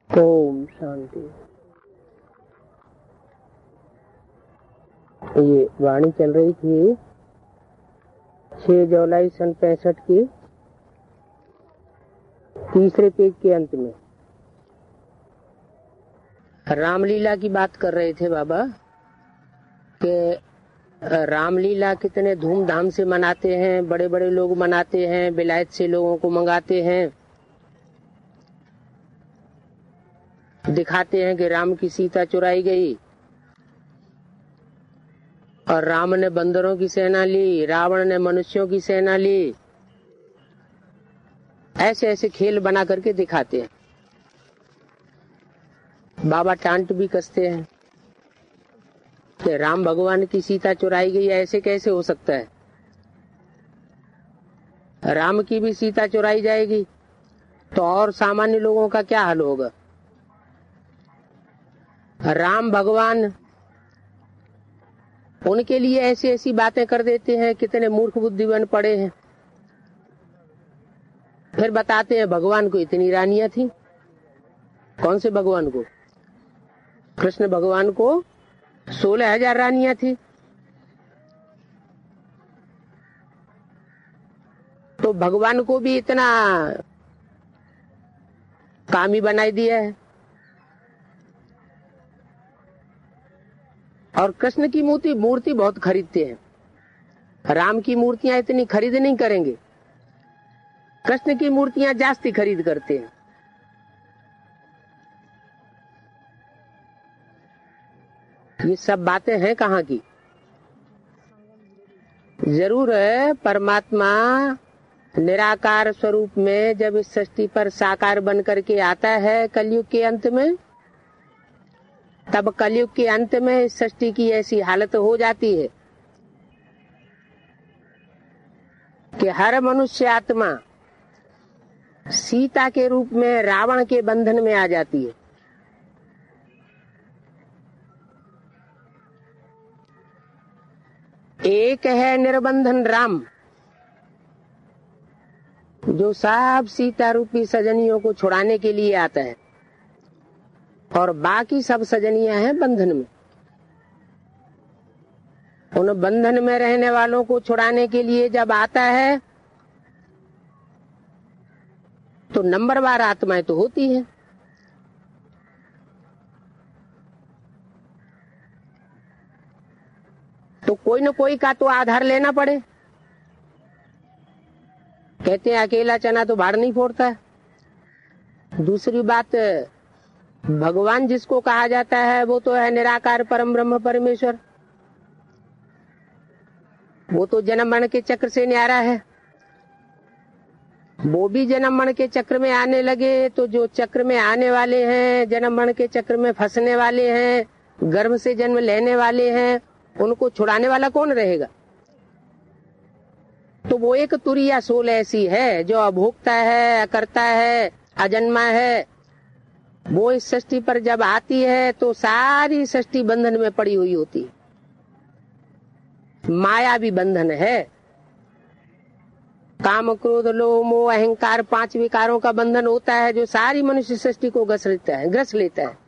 ओम शांति। ये वाणी चल रही थी 6 जुलाई सन 65 की तीसरे पेज के अंत में रामलीला की बात कर रहे थे बाबा कि रामलीला कितने धूमधाम से मनाते हैं, बड़े बड़े लोग मनाते हैं, विलायत से लोगों को मंगाते हैं, दिखाते हैं कि राम की सीता चुराई गई और राम ने बंदरों की सेना ली, रावण ने मनुष्यों की सेना ली। ऐसे ऐसे खेल बना करके दिखाते हैं। बाबा टांट भी कसते हैं कि राम भगवान की सीता चुराई गई, ऐसे कैसे हो सकता है? राम की भी सीता चुराई जाएगी तो और सामान्य लोगों का क्या हाल होगा? राम भगवान उनके लिए ऐसी ऐसी बातें कर देते हैं, कितने मूर्ख बुद्धिमान पड़े हैं। फिर बताते हैं भगवान को इतनी रानियां थी। कौन से भगवान को? कृष्ण भगवान को 16,000 रानियां थी। तो भगवान को भी इतना कामी बनाई दिया है। और कृष्ण की मूर्ति बहुत खरीदते हैं। राम की मूर्तियां इतनी खरीद नहीं करेंगे, कृष्ण की मूर्तियां जास्ती खरीद करते हैं। ये सब बातें हैं कहाँ की? जरूर है परमात्मा निराकार स्वरूप में जब इस सृष्टि पर साकार बन करके आता है कलयुग के अंत में, तब कलयुग के अंत में इस सृष्टि की ऐसी हालत हो जाती है कि हर मनुष्य आत्मा सीता के रूप में रावण के बंधन में आ जाती है। एक है निर्बंधन राम, जो सब सीता रूपी सजनियों को छुड़ाने के लिए आता है, और बाकी सब सजनियां हैं बंधन में। उन बंधन में रहने वालों को छुड़ाने के लिए जब आता है तो नंबरवार आत्माएं तो होती है। तो कोई न कोई का तो आधार लेना पड़े। कहते हैं अकेला चना तो भाड़ नहीं फोड़ता है। दूसरी बात, भगवान जिसको कहा जाता है वो तो है निराकार परम ब्रह्म परमेश्वर। वो तो जन्म मरण के चक्र से न्यारा है। वो भी जन्म मरण के चक्र में आने लगे तो जो चक्र में आने वाले हैं, जन्म मरण के चक्र में फंसने वाले हैं, गर्भ से जन्म लेने वाले हैं, उनको छुड़ाने वाला कौन रहेगा? तो वो एक तुरिया सोल ऐसी है जो अभोक्ता है, अकर्ता है, अजन्मा है। वो इस सृष्टि पर जब आती है तो सारी सृष्टि बंधन में पड़ी हुई होती है। माया भी बंधन है। काम क्रोध लोभ मोह अहंकार 5 विकारों का बंधन होता है जो सारी मनुष्य सृष्टि को ग्रस लेता है।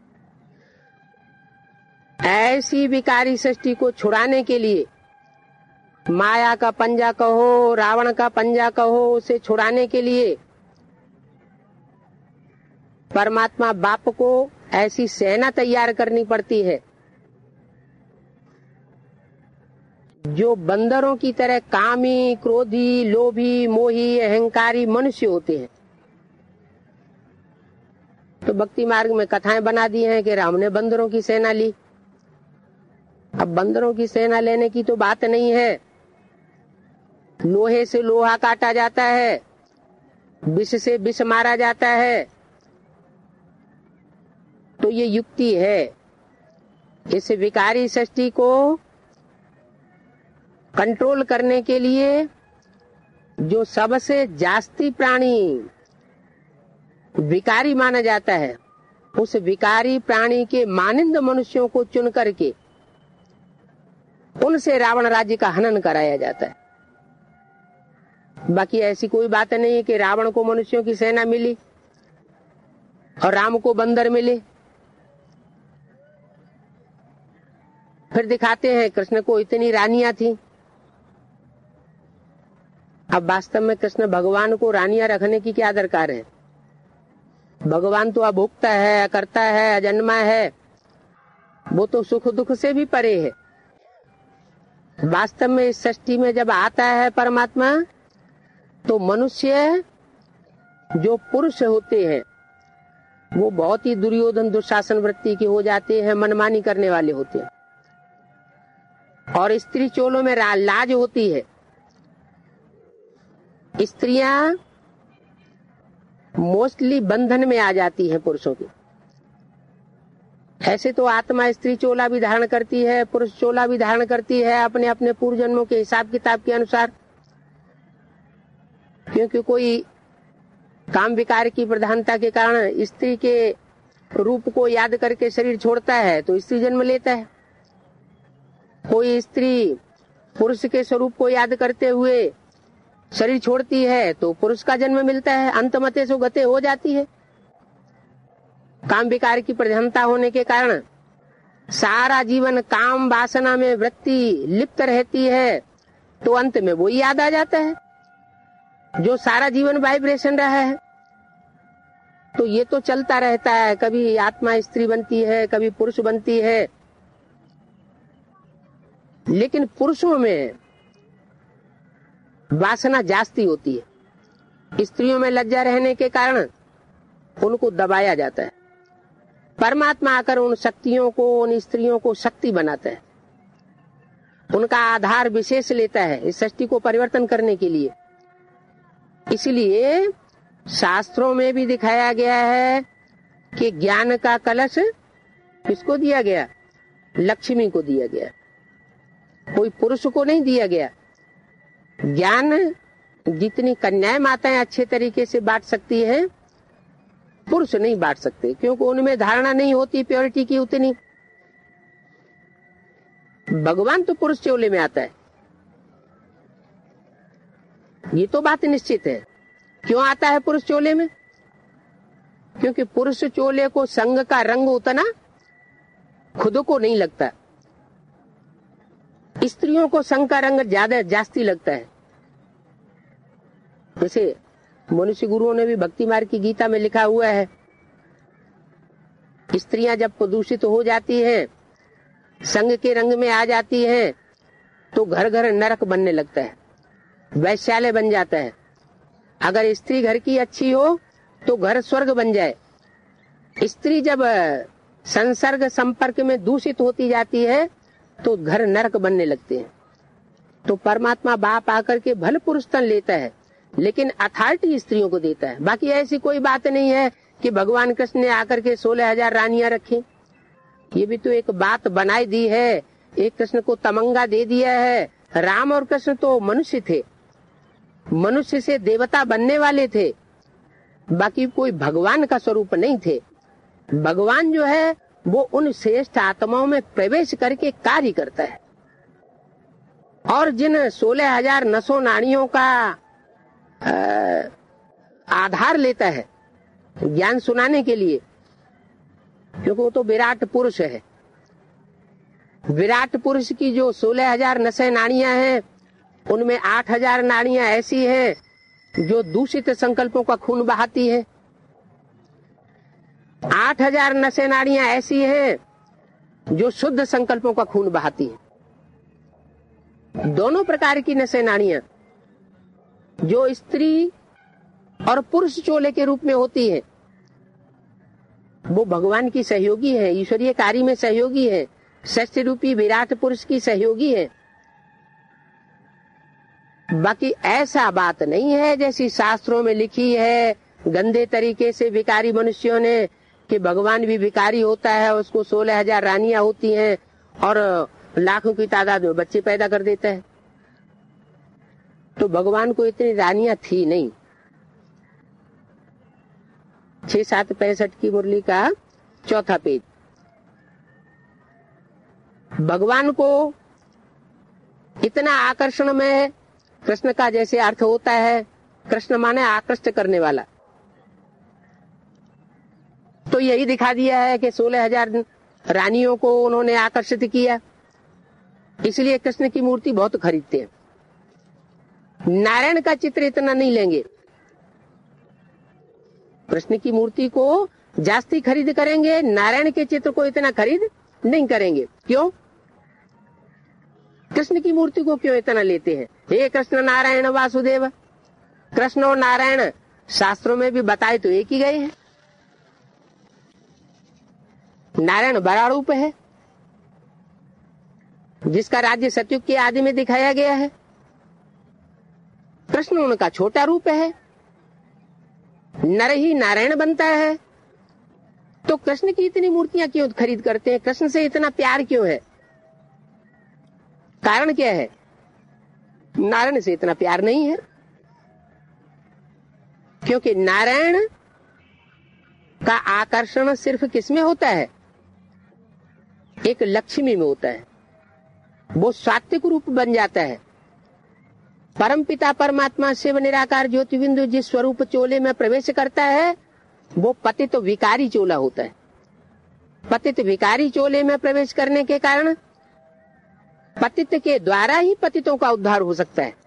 ऐसी विकारी सृष्टि को छुड़ाने के लिए माया का पंजा कहो, रावण का पंजा कहो, उसे छुड़ाने के लिए परमात्मा बाप को ऐसी सेना तैयार करनी पड़ती है जो बंदरों की तरह कामी, क्रोधी, लोभी, मोही, अहंकारी मनुष्य होते हैं। तो भक्ति मार्ग में कथाएं बना दी हैं कि राम ने बंदरों की सेना ली। अब बंदरों की सेना लेने की तो बात नहीं है। लोहे से लोहा काटा जाता है, विष से विष मारा जाता है। तो ये युक्ति है। इस विकारी सृष्टि को कंट्रोल करने के लिए जो सबसे जास्ती प्राणी विकारी माना जाता है, उस विकारी प्राणी के मानिंद मनुष्यों को चुन करके उनसे रावण राज्य का हनन कराया जाता है। बाकी ऐसी कोई बात नहीं है कि रावण को मनुष्यों की सेना मिली। और राम को बंदर मिले। फिर दिखाते हैं कृष्ण को इतनी रानियां थी। अब वास्तव में कृष्ण भगवान को रानियां रखने की क्या दरकार है? भगवान तो अभोक्ता है, अकर्ता है, अजन्मा है, वो तो सुख दुख से भी परे है। वास्तव में इस सृष्टि में जब आता है परमात्मा, तो मनुष्य जो पुरुष होते हैं वो बहुत ही दुर्योधन दुशासन वृत्ति के हो जाते हैं, मनमानी करने वाले होते हैं। और स्त्री चोलों में लाज होती है। स्त्रियां मोस्टली बंधन में आ जाती हैं पुरुषों के। ऐसे तो आत्मा स्त्री चोला भी धारण करती है, पुरुष चोला भी धारण करती है अपने अपने पूर्व जन्मों के हिसाब किताब के अनुसार। क्योंकि कोई काम विकार की प्रधानता के कारण स्त्री के रूप को याद करके शरीर छोड़ता है तो स्त्री जन्म लेता है। कोई स्त्री पुरुष के स्वरूप को याद करते हुए शरीर छोड़ती है तो पुरुष का जन्म मिलता है। अंतमते सो गते हो जाती है। काम विकार की प्रधानता होने के कारण सारा जीवन काम वासना में वृत्ति लिप्त रहती है, तो अंत में वो याद आ जाता है जो सारा जीवन वाइब्रेशन रहा है। तो ये तो चलता रहता है, कभी आत्मा स्त्री बनती है, कभी पुरुष बनती है। लेकिन पुरुषों में वासना जास्ती होती है। स्त्रियों में लज्जा रहने के कारण उनको दबाया जाता है। परमात्मा आकर उन शक्तियों को, उन स्त्रियों को शक्ति बनाता है, उनका आधार विशेष लेता है इस सृष्टि को परिवर्तन करने के लिए। इसलिए शास्त्रों में भी दिखाया गया है कि ज्ञान का कलश किसको दिया गया? लक्ष्मी को दिया गया, कोई पुरुष को नहीं दिया गया। ज्ञान जितनी कन्याएं माताएं अच्छे तरीके से बांट सकती है, पुरुष नहीं बांट सकते, क्योंकि उनमें धारणा नहीं होती प्योरिटी की उतनी। भगवान तो पुरुष चोले में आता है, ये तो बात निश्चित है। क्यों आता है पुरुष चोले में? क्योंकि पुरुष चोले को संग का रंग उतना खुद को नहीं लगता। स्त्रियों को संग का रंग ज्यादा जास्ती लगता है। जैसे मनुष्य गुरुओं ने भी भक्ति मार्ग की गीता में लिखा हुआ है, स्त्रियां जब प्रदूषित हो जाती हैं, संग के रंग में आ जाती हैं, तो घर घर नरक बनने लगता है, वैश्यालय बन जाता है। अगर स्त्री घर की अच्छी हो तो घर स्वर्ग बन जाए। स्त्री जब संसर्ग संपर्क में दूषित होती जाती है तो घर नरक बनने लगते हैं। तो परमात्मा बाप आकर के भले पुरुष तन लेता है, लेकिन अथॉरिटी स्त्रियों को देता है। बाकी ऐसी कोई बात नहीं है कि भगवान कृष्ण ने आकर के 16,000 रानियां रखी। ये भी तो एक बात बनाई दी है, एक कृष्ण को तमंगा दे दिया है। राम और कृष्ण तो मनुष्य थे, मनुष्य से देवता बनने वाले थे, बाकी कोई भगवान का स्वरूप नहीं थे। भगवान जो है वो उन श्रेष्ठ आत्माओं में प्रवेश करके कार्य करता है। और जिन 16,000 नसों नाड़ियों का आधार लेता है ज्ञान सुनाने के लिए, क्योंकि वो तो विराट पुरुष है। विराट पुरुष की जो 16,000 नसें नाड़ियां हैं, उनमें 8,000 नाड़ियां ऐसी हैं जो दूषित संकल्पों का खून बहाती है। 8,000 नसें नाड़ियां ऐसी हैं जो शुद्ध संकल्पों का खून बहाती है। दोनों प्रकार की नसें नाड़ियां जो स्त्री और पुरुष चोले के रूप में होती है, वो भगवान की सहयोगी है, ईश्वरीय कार्य में सहयोगी है, षष्ठ रूपी विराट पुरुष की सहयोगी है। बाकी ऐसा बात नहीं है जैसी शास्त्रों में लिखी है गंदे तरीके से विकारी मनुष्यों ने, कि भगवान भी विकारी होता है, उसको 16,000 रानियां होती हैं और लाखों की तादाद में बच्चे पैदा कर देता है। तो भगवान को इतनी रानियां थी नहीं। 6-7-65 की मुरली का चौथा पेज। भगवान को इतना आकर्षण में, कृष्ण का जैसे अर्थ होता है, कृष्ण माने आकृष्ट करने वाला। तो यही दिखा दिया है कि 16,000 रानियों को उन्होंने आकर्षित किया, इसलिए कृष्ण की मूर्ति बहुत खरीदते हैं। नारायण का चित्र इतना नहीं लेंगे, कृष्ण की मूर्ति को जास्ती खरीद करेंगे, नारायण के चित्र को इतना खरीद नहीं करेंगे। क्यों? कृष्ण की मूर्ति को क्यों इतना लेते हैं? हे कृष्ण नारायण वासुदेव, कृष्ण और नारायण शास्त्रों में भी बताए तो एक ही गए हैं। नारायण बड़ा रूप है जिसका राज्य सतयुग के आदि में दिखाया गया है, कृष्ण उनका छोटा रूप है, नर ही नारायण बनता है। तो कृष्ण की इतनी मूर्तियां क्यों खरीद करते हैं? कृष्ण से इतना प्यार क्यों है? कारण क्या है? नारायण से इतना प्यार नहीं है, क्योंकि नारायण का आकर्षण सिर्फ किसमें होता है? एक लक्ष्मी में होता है, वो सात्विक रूप बन जाता है। परम पिता परमात्मा शिव निराकार ज्योति बिंदु जिस स्वरूप चोले में प्रवेश करता है वो पतित विकारी चोला होता है। पतित विकारी चोले में प्रवेश करने के कारण पतित के द्वारा ही पतितों का उद्धार हो सकता है।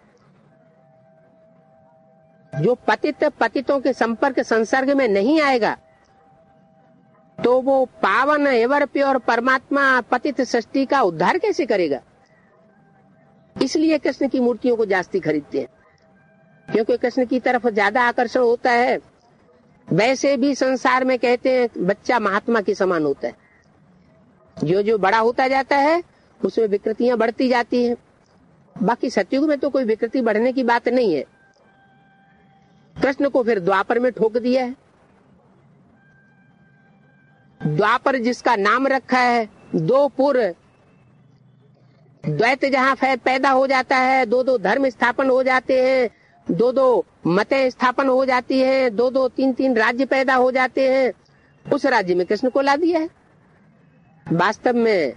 जो पतित पतितों के संपर्क संसर्ग में नहीं आएगा तो वो पावन एवर प्योर परमात्मा पतित सृष्टि का उद्धार कैसे करेगा? इसलिए कृष्ण की मूर्तियों को जास्ती खरीदते हैं, क्योंकि कृष्ण की तरफ ज्यादा आकर्षण होता है। वैसे भी संसार में कहते हैं बच्चा महात्मा के समान होता है, जो जो बड़ा होता जाता है उसमें विकृतियां बढ़ती जाती हैं। बाकी सतयुग में तो कोई विकृति बढ़ने की बात नहीं है। कृष्ण को फिर द्वापर में ठोक दिया है। द्वापर जिसका नाम रखा है, दो पुर द्वैत जहां पैदा हो जाता है, दो दो धर्म स्थापन हो जाते हैं, दो दो मतें स्थापन हो जाती हैं, दो दो तीन तीन राज्य पैदा हो जाते हैं, उस राज्य में कृष्ण को ला दिया है। वास्तव में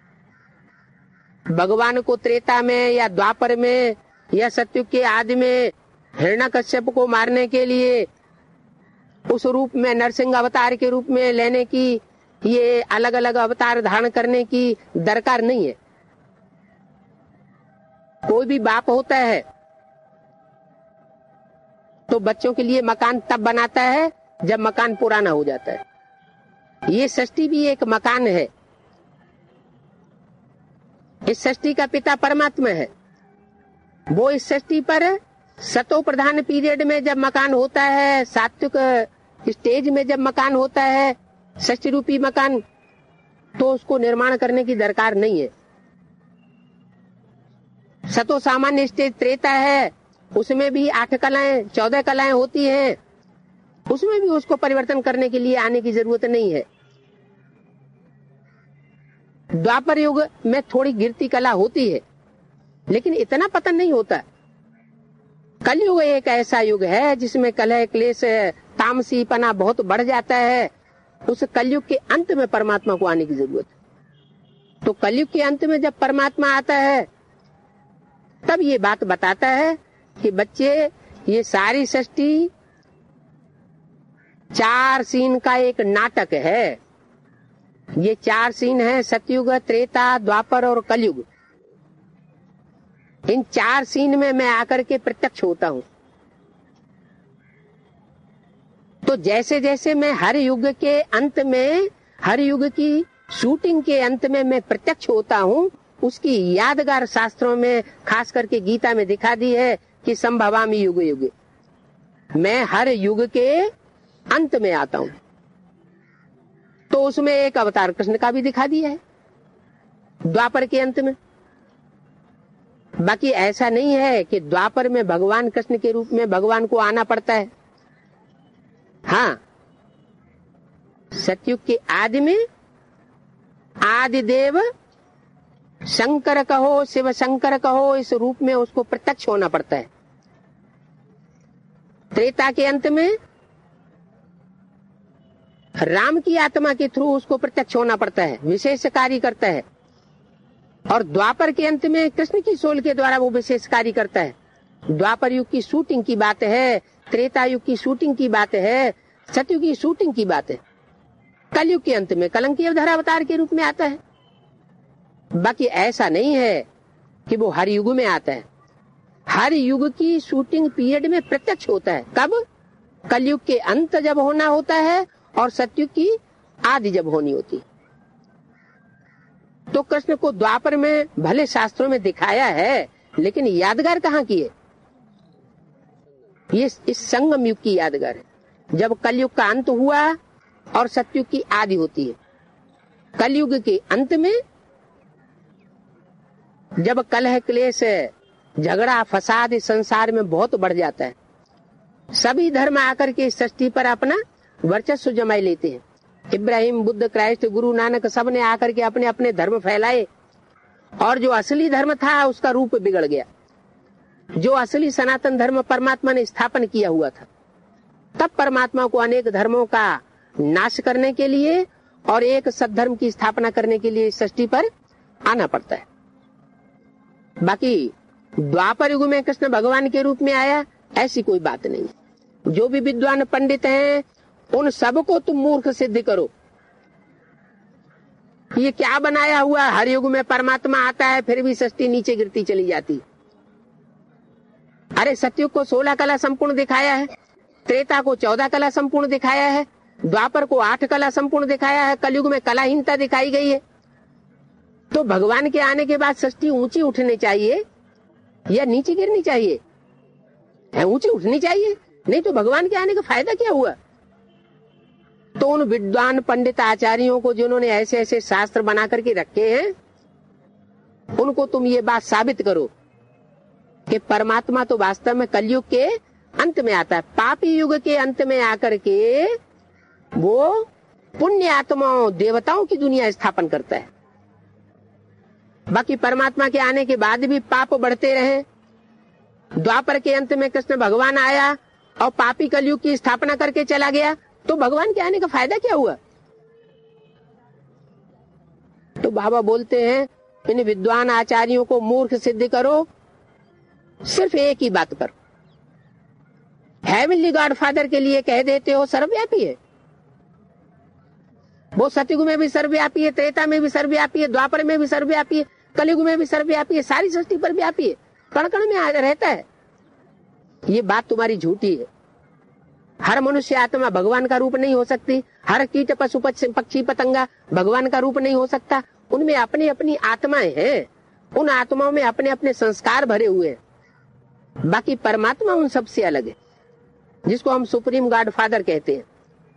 भगवान को त्रेता में या द्वापर में या सतयुग के आदि में हिरण्यकश्यप को मारने के लिए उस रूप में नरसिंह अवतार के रूप में लेने की, ये अलग अलग अवतार धारण करने की दरकार नहीं है। कोई भी बाप होता है तो बच्चों के लिए मकान तब बनाता है जब मकान पुराना हो जाता है। ये सृष्टि भी एक मकान है। इस सृष्टि का पिता परमात्मा है। वो इस सृष्टि पर सतो प्रधान पीरियड में जब मकान होता है, सात्विक स्टेज में जब मकान होता है, सृष्टि रूपी मकान, तो उसको निर्माण करने की दरकार नहीं है। सतो सामान्य स्टेज त्रेता है, उसमें भी 8 कलाएं 14 कलाएं होती हैं, उसमें भी उसको परिवर्तन करने के लिए आने की जरूरत नहीं है। द्वापर युग में थोड़ी गिरती कला होती है, लेकिन इतना पतन नहीं होता। कलयुग एक ऐसा युग है जिसमें कलह क्लेश तामसीपना बहुत बढ़ जाता है। उस कलयुग के अंत में परमात्मा को आने की जरूरत है। तो कलयुग के अंत में जब परमात्मा आता है तब ये बात बताता है कि बच्चे, ये सारी सृष्टि 4 सीन का एक नाटक है। ये 4 सीन है, सतयुग, त्रेता, द्वापर और कलयुग। इन 4 सीन में मैं आकर के प्रत्यक्ष होता हूं। तो जैसे जैसे मैं हर युग के अंत में, हर युग की शूटिंग के अंत में मैं प्रत्यक्ष होता हूं, उसकी यादगार शास्त्रों में खास करके गीता में दिखा दी है कि संभवामि युग युग, मैं हर युग के अंत में आता हूं। तो उसमें एक अवतार कृष्ण का भी दिखा दिया है द्वापर के अंत में। बाकी ऐसा नहीं है कि द्वापर में भगवान कृष्ण के रूप में भगवान को आना पड़ता है। हाँ, सतयुग के आदि में आदिदेव शंकर कहो, शिव शंकर कहो, इस रूप में उसको प्रत्यक्ष होना पड़ता है। त्रेता के अंत में राम की आत्मा के थ्रू उसको प्रत्यक्ष होना पड़ता है, विशेष कार्य करता है। और द्वापर के अंत में कृष्ण की सोल के द्वारा वो विशेष कार्य करता है। द्वापर युग की शूटिंग की बात है, त्रेता युग की शूटिंग की बात है, सतयुग की शूटिंग की बात है। कलयुग के अंत में कलंकी अवतार अवतार के रूप में आता है। बाकी ऐसा नहीं है कि वो हर युग में आता है। हर युग की शूटिंग पीरियड में प्रत्यक्ष होता है। कब? कलयुग के अंत जब होना होता है और सतयुग की आदि जब होनी होती है। तो कृष्ण को द्वापर में भले शास्त्रों में दिखाया है, लेकिन यादगार कहाँ की है? ये इस संगम युग की यादगार है, जब कलयुग का अंत हुआ और सतयुग की आदि होती है। कलयुग के अंत में जब कलह क्लेश झगड़ा फसाद इस संसार में बहुत बढ़ जाता है, सभी धर्म आकर के इस सृष्टि पर अपना वर्चस्व जमाए लेते हैं। इब्राहिम, बुद्ध, क्राइस्ट, गुरु नानक सब ने आकर के अपने अपने धर्म फैलाए और जो असली धर्म था उसका रूप बिगड़ गया। जो असली सनातन धर्म परमात्मा ने स्थापन किया हुआ था, तब परमात्मा को अनेक धर्मों का नाश करने के लिए और एक सद्धर्म की स्थापना करने के लिए सृष्टि पर आना पड़ता है। बाकी द्वापर युग में कृष्ण भगवान के रूप में आया, ऐसी कोई बात नहीं। जो भी विद्वान पंडित हैं उन सबको तुम मूर्ख सिद्ध करो। ये क्या बनाया हुआ? हर युग में परमात्मा आता है फिर भी सृष्टि नीचे गिरती चली जाती। अरे सतयुग को 16 कला संपूर्ण दिखाया है, त्रेता को 14 कला संपूर्ण दिखाया है, द्वापर को 8 कला संपूर्ण दिखाया है, कलयुग में कलाहीनता दिखाई गई है। तो भगवान के आने के बाद सृष्टि ऊंची उठनी चाहिए या नीचे गिरनी चाहिए? है ऊंची उठनी चाहिए, नहीं तो भगवान के आने का फायदा क्या हुआ? तो उन विद्वान पंडित आचार्यों को जिन्होंने ऐसे ऐसे शास्त्र बना करके रखे हैं, उनको तुम ये बात साबित करो कि परमात्मा तो वास्तव में कलयुग के अंत में आता है। पापी युग के अंत में आकर के वो पुण्य आत्माओं देवताओं की दुनिया स्थापन करता है। बाकी परमात्मा के आने के बाद भी पाप बढ़ते रहे। द्वापर के अंत में कृष्ण भगवान आया और पापी कलयुग की स्थापना करके चला गया, तो भगवान के आने का फायदा क्या हुआ? तो बाबा बोलते हैं इन विद्वान आचार्यों को मूर्ख सिद्ध करो सिर्फ एक ही बात पर। हेवनली गॉडफादर के लिए कह देते हो सर्वव्यापी है। वो सतयुग में भी सर्वव्यापी है, त्रेता में भी सर्वव्यापी है, द्वापर में भी सर्वव्यापी है, कलयुग में भी सर्वव्यापी है, सारी सृष्टि पर व्यापी है, कण कण में रहता है। ये बात तुम्हारी झूठी है। हर मनुष्य आत्मा भगवान का रूप नहीं हो सकती, हर कीट पशु पक्षी पतंगा भगवान का रूप नहीं हो सकता। उनमें अपनी अपनी आत्माएं हैं, उन आत्माओं में अपने अपने संस्कार भरे हुए हैं। बाकी परमात्मा उन सबसे अलग है, जिसको हम सुप्रीम गॉड फादर कहते हैं।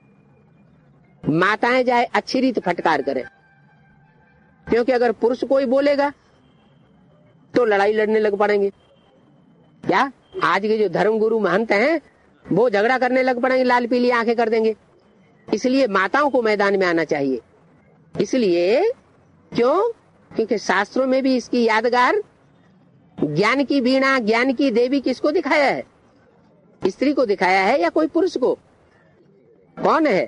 माताएं जाए अच्छी रीत फटकार करें, क्योंकि अगर पुरुष कोई बोलेगा तो लड़ाई लड़ने लग पड़ेंगे। क्या आज के जो धर्म गुरु महंत हैं वो झगड़ा करने लग पड़ेंगे, लाल पीली आंखें कर देंगे। इसलिए माताओं को मैदान में आना चाहिए। इसलिए क्यों? क्योंकि शास्त्रों में भी इसकी यादगार ज्ञान की वीणा, ज्ञान की देवी किसको दिखाया है? स्त्री को दिखाया है या कोई पुरुष को? कौन है?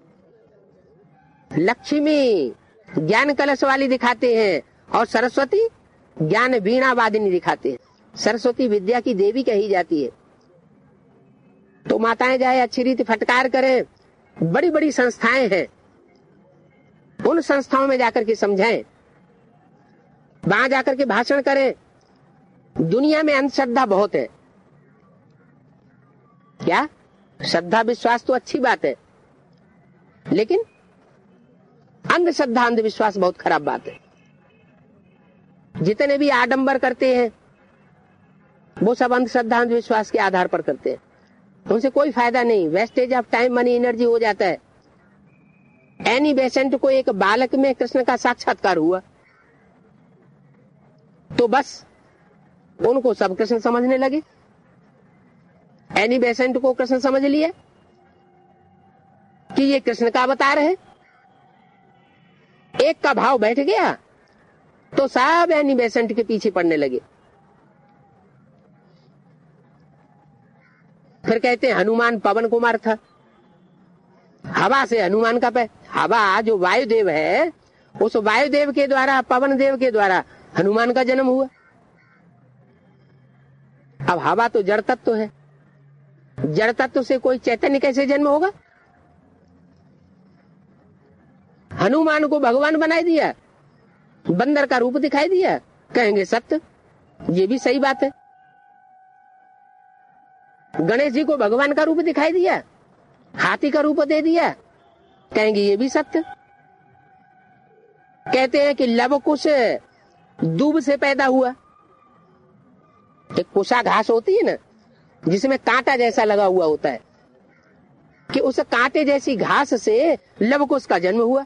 लक्ष्मी ज्ञान कलश वाली दिखाते हैं और सरस्वती ज्ञान वीणा वादिनी दिखाते हैं। सरस्वती विद्या की देवी कही जाती है। तो माताएं जाए अच्छी रीति फटकार करें। बड़ी बड़ी संस्थाएं हैं, उन संस्थाओं में जाकर के समझाएं, वहां जाकर के भाषण करें। दुनिया में अंधश्रद्धा बहुत है। क्या? श्रद्धा विश्वास तो अच्छी बात है, लेकिन अंधश्रद्धा अंधविश्वास बहुत खराब बात है। जितने भी आडंबर करते हैं वो सब अंधश्रद्धा अंधविश्वास के आधार पर करते हैं। उनसे कोई फायदा नहीं, wastage of time money energy हो जाता है। एनी बेसेंट को एक बालक में कृष्ण का साक्षात्कार हुआ तो बस उनको सब कृष्ण समझने लगे। एनी बेसेंट को कृष्ण समझ लिया कि ये कृष्ण का अवतार है। एक का भाव बैठ गया तो सब एनी बेसेंट के पीछे पड़ने लगे। फिर कहते हैं हनुमान पवन कुमार था, हवा से हनुमान का हवा जो वायुदेव है, उस वायुदेव के द्वारा, पवन देव के द्वारा हनुमान का जन्म हुआ। अब हवा तो जड़ तत्व है, जड़ तत्व से कोई चैतन्य कैसे जन्म होगा? हनुमान को भगवान बनाई दिया, बंदर का रूप दिखाई दिया, कहेंगे सत्य, ये भी सही बात है। गणेश जी को भगवान का रूप दिखाई दिया, हाथी का रूप दे दिया, कहेंगे ये भी सत्य। कहते हैं कि लवकुश दूब से पैदा हुआ। एक कुशा घास होती है ना, जिसमें कांटा जैसा लगा हुआ होता है, कि उस कांटे जैसी घास से लवकुश का जन्म हुआ।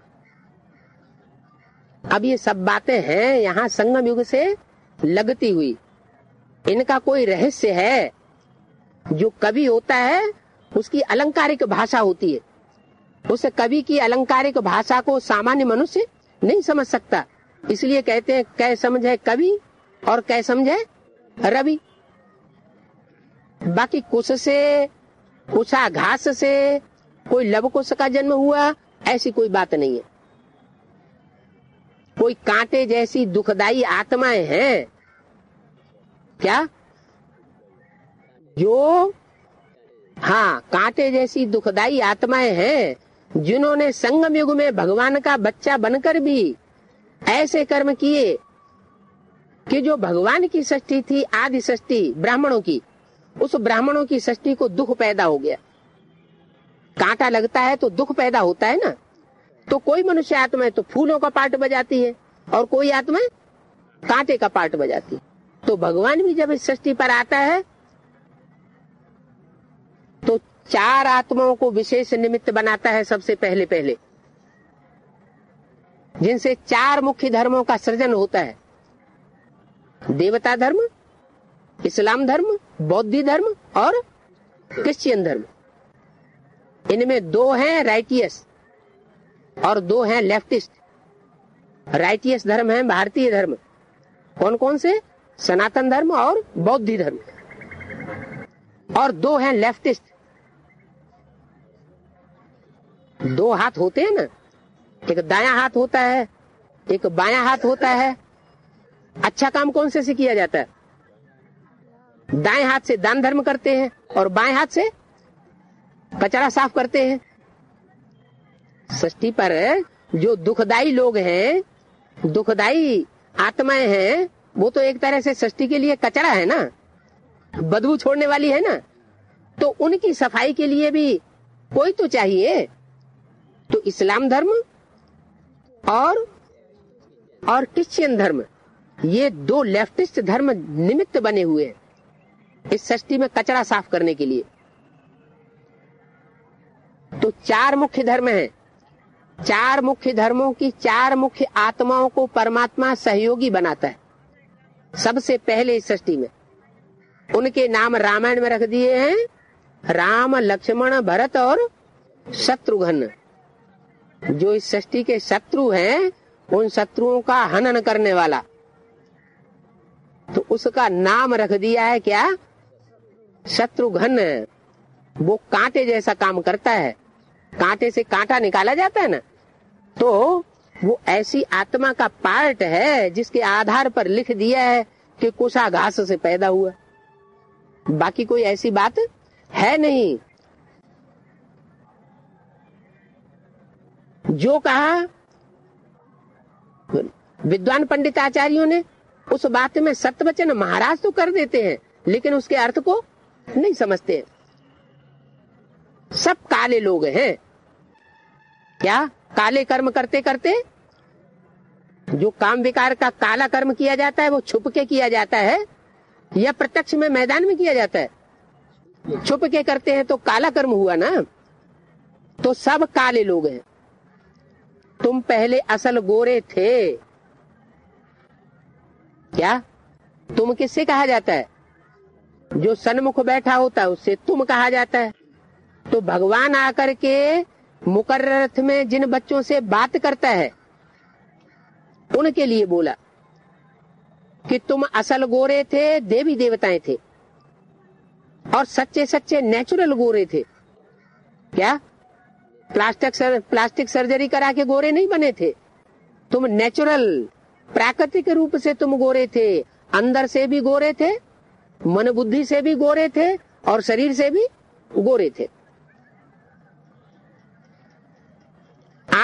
अब ये सब बातें हैं यहाँ संगम युग से लगती हुई। इनका कोई रहस्य है। जो कवि होता है उसकी अलंकारिक भाषा होती है, उस कवि की अलंकारिक भाषा को सामान्य मनुष्य नहीं समझ सकता। इसलिए कहते हैं कै समझे कवि और कै समझे रवि। बाकी कुश से, कुशा घास से कोई लवकुश का जन्म हुआ, ऐसी कोई बात नहीं है। कोई कांटे जैसी दुखदाई आत्माएं हैं क्या? जो हाँ, कांटे जैसी दुखदाई आत्माएं हैं जिन्होंने संगम युग में भगवान का बच्चा बनकर भी ऐसे कर्म किए कि जो भगवान की सृष्टि थी, आदि सृष्टि ब्राह्मणों की, उस ब्राह्मणों की सृष्टि को दुख पैदा हो गया। कांटा लगता है तो दुख पैदा होता है ना। तो कोई मनुष्य आत्मा तो फूलों का पार्ट बजाती है और कोई आत्मा कांटे का पार्ट बजाती है। तो भगवान भी जब इस सृष्टि पर आता है तो चार आत्माओं को विशेष निमित्त बनाता है। सबसे पहले जिनसे चार मुख्य धर्मों का सृजन होता है। देवता धर्म, इस्लाम धर्म, बौद्ध धर्म और क्रिश्चियन धर्म। इनमें दो हैं राइटियस और दो हैं लेफ्टिस्ट। राइटियस धर्म है भारतीय धर्म। कौन कौन से? सनातन धर्म और बौद्ध धर्म। और दो हैं लेफ्टिस्ट। दो हाथ होते हैं ना, एक दायां हाथ होता है, एक बायां हाथ होता है। अच्छा काम कौन से किया जाता है? दाएं हाथ से दान धर्म करते हैं और बाएं हाथ से कचरा साफ करते हैं। सृष्टि पर जो दुखदाई लोग हैं, दुखदाई आत्माएं हैं, वो तो एक तरह से सृष्टि के लिए कचरा है ना, बदबू छोड़ने वाली है ना। तो उनकी सफाई के लिए भी कोई तो चाहिए। तो इस्लाम धर्म और क्रिश्चियन धर्म, ये दो लेफ्टिस्ट धर्म निमित्त बने हुए हैं इस सृष्टि में कचरा साफ करने के लिए। तो चार मुख्य धर्म हैं। चार मुख्य धर्मों की चार मुख्य आत्माओं को परमात्मा सहयोगी बनाता है सबसे पहले इस सृष्टि में। उनके नाम रामायण में रख दिए हैं, राम, लक्ष्मण, भरत और शत्रुघ्न। जो इस सृष्टि के शत्रु हैं, उन शत्रुओं का हनन करने वाला, तो उसका नाम रख दिया है क्या? शत्रुघ्न। वो कांटे जैसा काम करता है। कांटे से कांटा निकाला जाता है ना, तो वो ऐसी आत्मा का पार्ट है जिसके आधार पर लिख दिया है कि कुशा घास से पैदा हुआ। बाकी कोई ऐसी बात है नहीं। जो कहा विद्वान पंडित आचार्यों ने, उस बात में सत्यवचन महाराज तो कर देते हैं, लेकिन उसके अर्थ को नहीं समझते। सब काले लोग हैं क्या? काले कर्म करते करते जो काम विकार का काला कर्म किया जाता है वो छुप के किया जाता है या प्रत्यक्ष में मैदान में किया जाता है? छुप के करते हैं तो काला कर्म हुआ ना। तो सब काले लोग हैं। तुम पहले असल गोरे थे क्या? तुम किससे कहा जाता है? जो सन्मुख बैठा होता है उससे तुम कहा जाता है। तो भगवान आकर के मुकर्रर अर्थ में जिन बच्चों से बात करता है उनके लिए बोला कि तुम असल गोरे थे, देवी देवताएं थे और सच्चे सच्चे नेचुरल गोरे थे क्या? प्लास्टिक सर्जरी करा के गोरे नहीं बने थे। तुम नेचुरल प्राकृतिक रूप से तुम गोरे थे। अंदर से भी गोरे थे, मन बुद्धि से भी गोरे थे और शरीर से भी गोरे थे।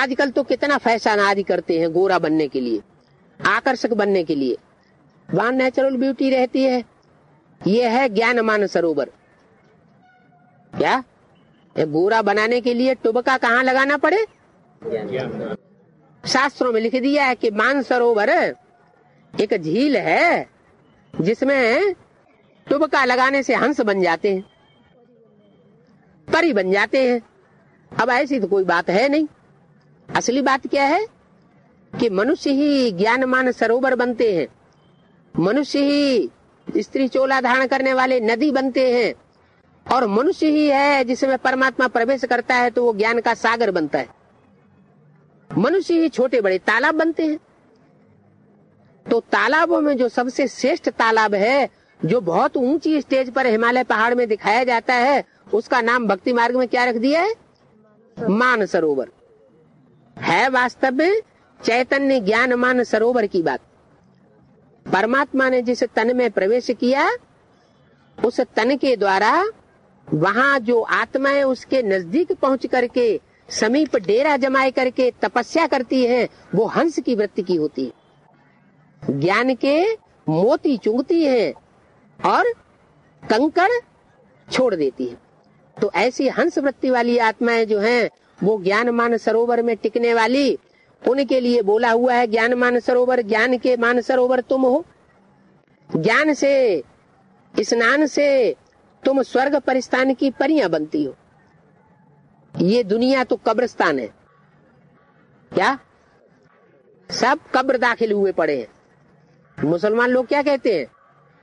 आजकल तो कितना फैशन आदि करते हैं गोरा बनने के लिए, आकर्षक बनने के लिए, वहां नेचुरल ब्यूटी रहती है। ये है ज्ञान मान सरोवर। क्या गोरा बनाने के लिए टुबका कहाँ लगाना पड़े? शास्त्रों में लिख दिया है कि मान सरोवर एक झील है जिसमें टुबका लगाने से हंस बन जाते हैं, परी बन जाते हैं। अब ऐसी तो कोई बात है नहीं। असली बात क्या है कि मनुष्य ही ज्ञानमान सरोवर बनते हैं, मनुष्य ही स्त्री चोला धारण करने वाले नदी बनते हैं, और मनुष्य ही है जिसमें परमात्मा प्रवेश करता है तो वो ज्ञान का सागर बनता है। मनुष्य ही छोटे बड़े तालाब बनते हैं। तो तालाबों में जो सबसे श्रेष्ठ तालाब है, जो बहुत ऊंची स्टेज पर हिमालय पहाड़ में दिखाया जाता है, उसका नाम भक्ति मार्ग में क्या रख दिया है? मान सरोवर। है वास्तव में चैतन्य ज्ञान मान सरोवर की बात। परमात्मा ने जिस तन में प्रवेश किया, उस तन के द्वारा वहां जो आत्मा है उसके नजदीक पहुंच करके समीप डेरा जमाए करके तपस्या करती है, वो हंस की वृत्ति की होती है। ज्ञान के मोती चुंगती है और कंकड़ छोड़ देती है। तो ऐसी हंस वृत्ति वाली आत्माएं जो हैं, वो ज्ञान मान सरोवर में टिकने वाली, उनके लिए बोला हुआ है ज्ञान मान सरोवर। ज्ञान के मान सरोवर तुम हो। ज्ञान से, स्नान से तुम स्वर्ग परिस्थान की परियां बनती हो। ये दुनिया तो कब्रिस्तान है। क्या सब कब्र दाखिल हुए पड़े हैं। मुसलमान लोग क्या कहते हैं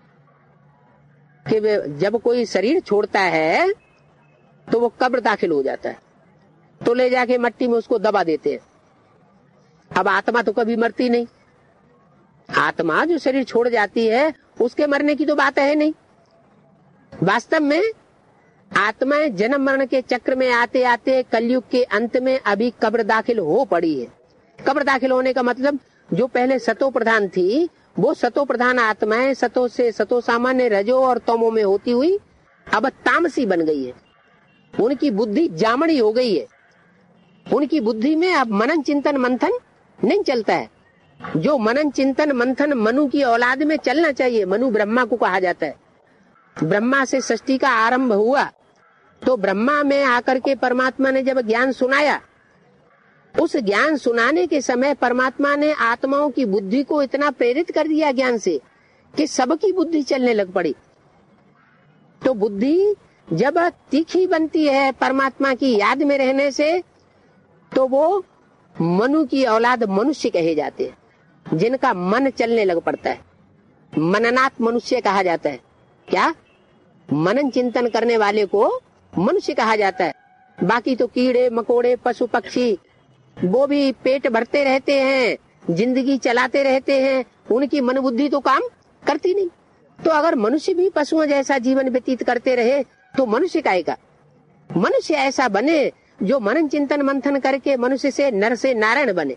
कि जब कोई शरीर छोड़ता है तो वो कब्र दाखिल हो जाता है, तो ले जाके मट्टी में उसको दबा देते हैं। अब आत्मा तो कभी मरती नहीं। आत्मा जो शरीर छोड़ जाती है उसके मरने की तो बात है नहीं। वास्तव में आत्माएं जन्म मरण के चक्र में आते आते कलयुग के अंत में अभी कब्र दाखिल हो पड़ी है। कब्र दाखिल होने का मतलब, जो पहले सतो प्रधान थी, वो सतो प्रधान आत्माएं सतो से सतो सामान्य रजो और तमो में होती हुई अब तामसी बन गई है। उनकी बुद्धि जामड़ी हो गई है। उनकी बुद्धि में अब मनन चिंतन मंथन नहीं चलता है। जो मनन चिंतन मंथन मनु की औलाद में चलना चाहिए, मनु ब्रह्मा को कहा जाता है। ब्रह्मा से सृष्टि का आरंभ हुआ, तो ब्रह्मा में आकर के परमात्मा ने जब ज्ञान सुनाया, उस ज्ञान सुनाने के समय परमात्मा ने आत्माओं की बुद्धि को इतना प्रेरित कर दिया ज्ञान से कि सबकी बुद्धि चलने लग पड़ी। तो बुद्धि जब तीखी बनती है परमात्मा की याद में रहने से, तो वो मनु की औलाद मनुष्य कहे जाते हैं, जिनका मन चलने लग पड़ता है। मननात् मनुष्य कहा जाता है। क्या मनन चिंतन करने वाले को मनुष्य कहा जाता है। बाकी तो कीड़े मकोड़े पशु पक्षी, वो भी पेट भरते रहते हैं, जिंदगी चलाते रहते हैं, उनकी मन बुद्धि तो काम करती नहीं। तो अगर मनुष्य भी पशुओं जैसा जीवन व्यतीत करते रहे तो मनुष्य काहेगा? मनुष्य ऐसा बने जो मनन चिंतन मंथन करके मनुष्य से नर से नारायण बने,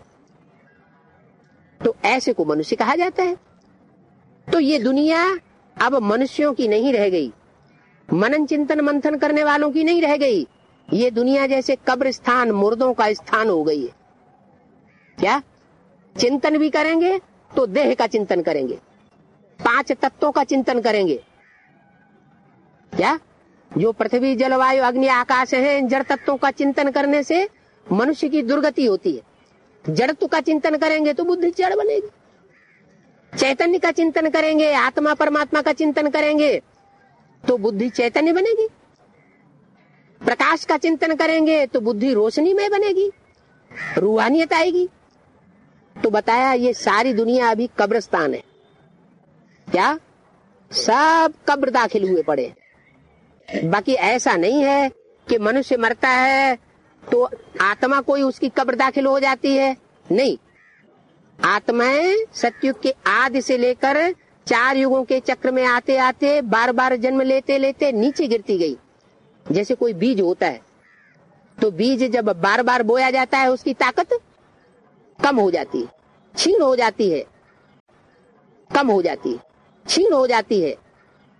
तो ऐसे को मनुष्य कहा जाता है। तो ये दुनिया अब मनुष्यों की नहीं रह गई, मनन चिंतन मंथन करने वालों की नहीं रह गई। ये दुनिया जैसे कब्रिस्तान, मुर्दों का स्थान हो गई है। क्या चिंतन भी करेंगे तो देह का चिंतन करेंगे, 5 तत्वों का चिंतन करेंगे। क्या जो पृथ्वी जलवायु अग्नि आकाश है, इन जड़ तत्वों का चिंतन करने से मनुष्य की दुर्गति होती है। जड़त्व का चिंतन करेंगे तो बुद्धि जड़ बनेगी। चैतन्य का चिंतन करेंगे, आत्मा परमात्मा का चिंतन करेंगे तो बुद्धि चैतन्य बनेगी। प्रकाश का चिंतन करेंगे तो बुद्धि रोशनी में बनेगी, रूहानियत आएगी। तो बताया ये सारी दुनिया अभी कब्रिस्तान है। क्या सब कब्र दाखिल हुए पड़े। बाकी ऐसा नहीं है कि मनुष्य मरता है तो आत्मा कोई उसकी कब्र दाखिल हो जाती है, नहीं। आत्माएं सतयुग के आदि से लेकर 4 युगों के चक्र में आते आते बार बार जन्म लेते लेते नीचे गिरती गई। जैसे कोई बीज होता है, तो बीज जब बार बार बोया जाता है उसकी ताकत कम हो जाती है, क्षीण हो जाती है, कम हो जाती है, क्षीण हो जाती है।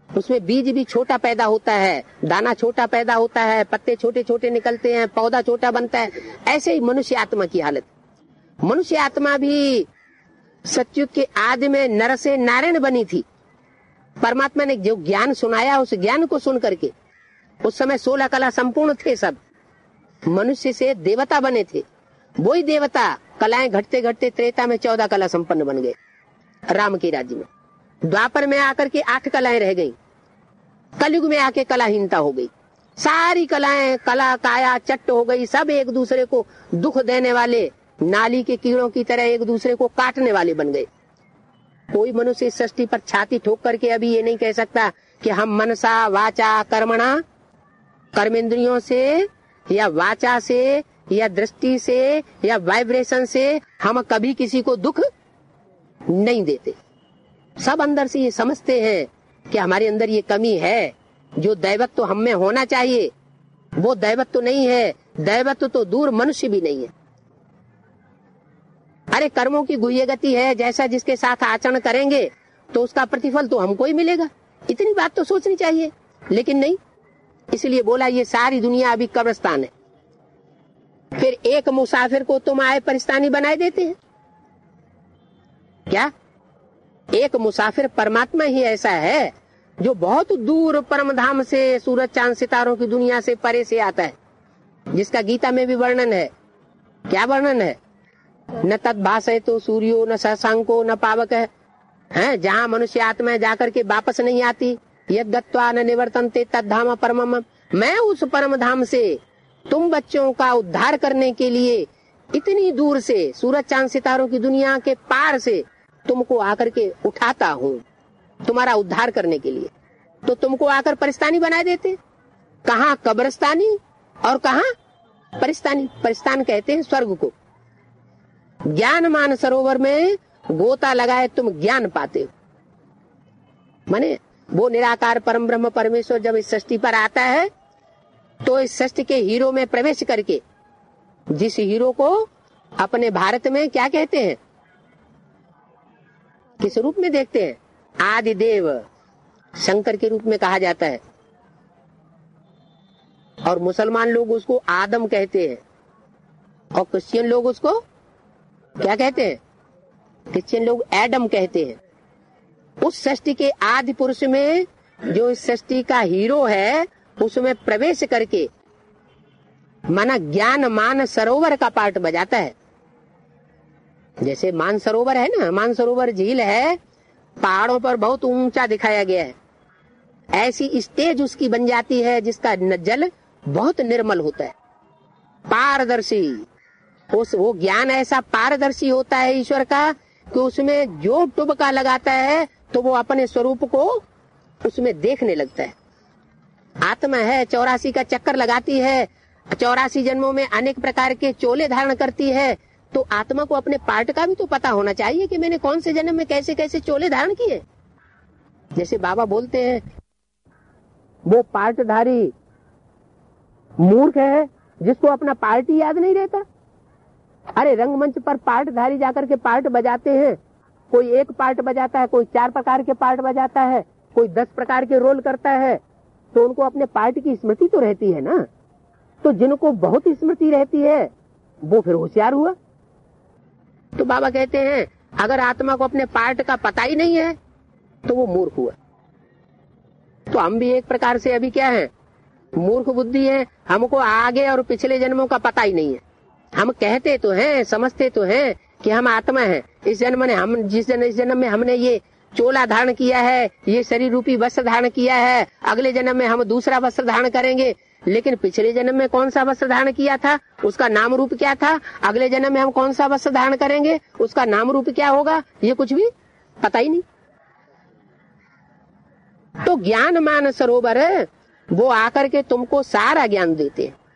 उसमें बीज भी छोटा पैदा होता है, दाना छोटा पैदा होता है, पत्ते छोटे छोटे निकलते हैं, पौधा छोटा बनता है। ऐसे ही मनुष्य आत्मा की हालत। मनुष्य आत्मा भी सतयुग के आदि में नर से नारायण बनी थी। परमात्मा ने जो ज्ञान सुनाया, उस ज्ञान को सुन करके उस समय 16 कला संपूर्ण थे। सब मनुष्य से देवता बने थे। वही देवता कलाएं घटते घटते त्रेता में 14 कला संपन्न बन गए राम के राज्य में। द्वापर में आकर के 8 कलाएं रह गई। कलयुग में आके कलाहीनता हो गई। सारी कलाएं, कला काया चट्ट हो गई। सब एक दूसरे को दुख देने वाले, नाली के कीड़ों की तरह एक दूसरे को काटने वाले बन गए। कोई मनुष्य इस सृष्टि पर छाती ठोक करके अभी ये नहीं कह सकता कि हम मनसा वाचा कर्मणा, कर्मेंद्रियों से या वाचा से या दृष्टि से या वाइब्रेशन से हम कभी किसी को दुख नहीं देते। सब अंदर से ये समझते हैं कि हमारे अंदर ये कमी है। जो दैवत्व तो हम में होना चाहिए वो दैवत्व तो नहीं है। दैवत्व तो दूर, मनुष्य भी नहीं है। अरे कर्मों की गुह्य गति है, जैसा जिसके साथ आचरण करेंगे तो उसका प्रतिफल तो हमको ही मिलेगा। इतनी बात तो सोचनी चाहिए, लेकिन नहीं। इसलिए बोला ये सारी दुनिया अभी कब्रिस्तान है। फिर एक मुसाफिर को तुम आए परिस्तानी बनाए देते हैं क्या? एक मुसाफिर परमात्मा ही ऐसा है जो बहुत दूर परम धाम से, सूरज चांद सितारों की दुनिया से परे से आता है, जिसका गीता में भी वर्णन है। क्या वर्णन है? न तद भाषे तो सूर्यो न शशांको न पावक है, जहाँ मनुष्य आत्मा जाकर के वापस नहीं आती। यद गत्वा न निवर्तन्ते तद धाम परमम। मैं उस परम धाम से तुम बच्चों का उद्धार करने के लिए इतनी दूर से, सूरज चांद सितारों की दुनिया के पार से तुमको आकर के उठाता हूँ, तुम्हारा उद्धार करने के लिए। तो तुमको आकर परिस्तानी बना देते। कहाँ कब्रिस्तानी और कहाँ परिस्तानी। परिस्तान कहते हैं स्वर्ग को। ज्ञान मान सरोवर में गोता लगाए तुम ज्ञान पाते हो। माने वो निराकार परम ब्रह्म परमेश्वर जब इस सृष्टि पर आता है तो इस सृष्टि के हीरो में प्रवेश करके, जिस हीरो को अपने भारत में क्या कहते हैं, किस रूप में देखते हैं? आदि देव शंकर के रूप में कहा जाता है। और मुसलमान लोग उसको आदम कहते हैं और क्रिश्चियन लोग उसको क्या कहते हैं? क्रिश्चियन लोग एडम कहते हैं। उस सृष्टि के आदि पुरुष में जो इस सृष्टि का हीरो है उसमें प्रवेश करके माना ज्ञान मान सरोवर का पार्ट बजाता है। जैसे मान सरोवर है ना, मान सरोवर झील है, पहाड़ों पर बहुत ऊंचा दिखाया गया है। ऐसी स्टेज उसकी बन जाती है जिसका जल बहुत निर्मल होता है, पारदर्शी। वो ज्ञान ऐसा पारदर्शी होता है ईश्वर का कि उसमें जो टुबका लगाता है तो वो अपने स्वरूप को उसमें देखने लगता है। आत्मा है 84 का चक्कर लगाती है, 84 जन्मों में अनेक प्रकार के चोले धारण करती है। तो आत्मा को अपने पार्ट का भी तो पता होना चाहिए कि मैंने कौन से जन्म में कैसे कैसे चोले धारण किए। जैसे बाबा बोलते हैं वो पार्टधारी मूर्ख है जिसको अपना पार्ट ही याद नहीं रहता। अरे रंगमंच पर पार्टधारी जाकर के पार्ट बजाते हैं। कोई एक पार्ट बजाता है, कोई 4 प्रकार के पार्ट बजाता है, कोई 10 प्रकार के रोल करता है। तो उनको अपने पार्ट की स्मृति तो रहती है ना। तो जिनको बहुत स्मृति रहती है वो फिर होशियार हुआ। तो बाबा कहते हैं अगर आत्मा को अपने पार्ट का पता ही नहीं है तो वो मूर्ख हुआ। तो हम भी एक प्रकार से अभी क्या है, मूर्ख बुद्धि है। हमको आगे और पिछले जन्मों का पता ही नहीं है। हम कहते तो हैं, समझते तो हैं कि हम आत्मा हैं। इस जन्म ने हम इस जन्म में हमने ये चोला धारण किया है, ये शरीर रूपी वस्त्र धारण किया है, अगले जन्म में हम दूसरा वस्त्र धारण करेंगे। लेकिन पिछले जन्म में कौन सा वस्त्र धारण किया था, उसका नाम रूप क्या था, अगले जन्म में हम कौन सा वस्त्र धारण करेंगे, उसका नाम रूप क्या होगा, ये कुछ भी पता ही नहीं। तो ज्ञान मान सरोवर है, वो आकर के तुमको सारा ज्ञान देते हैं।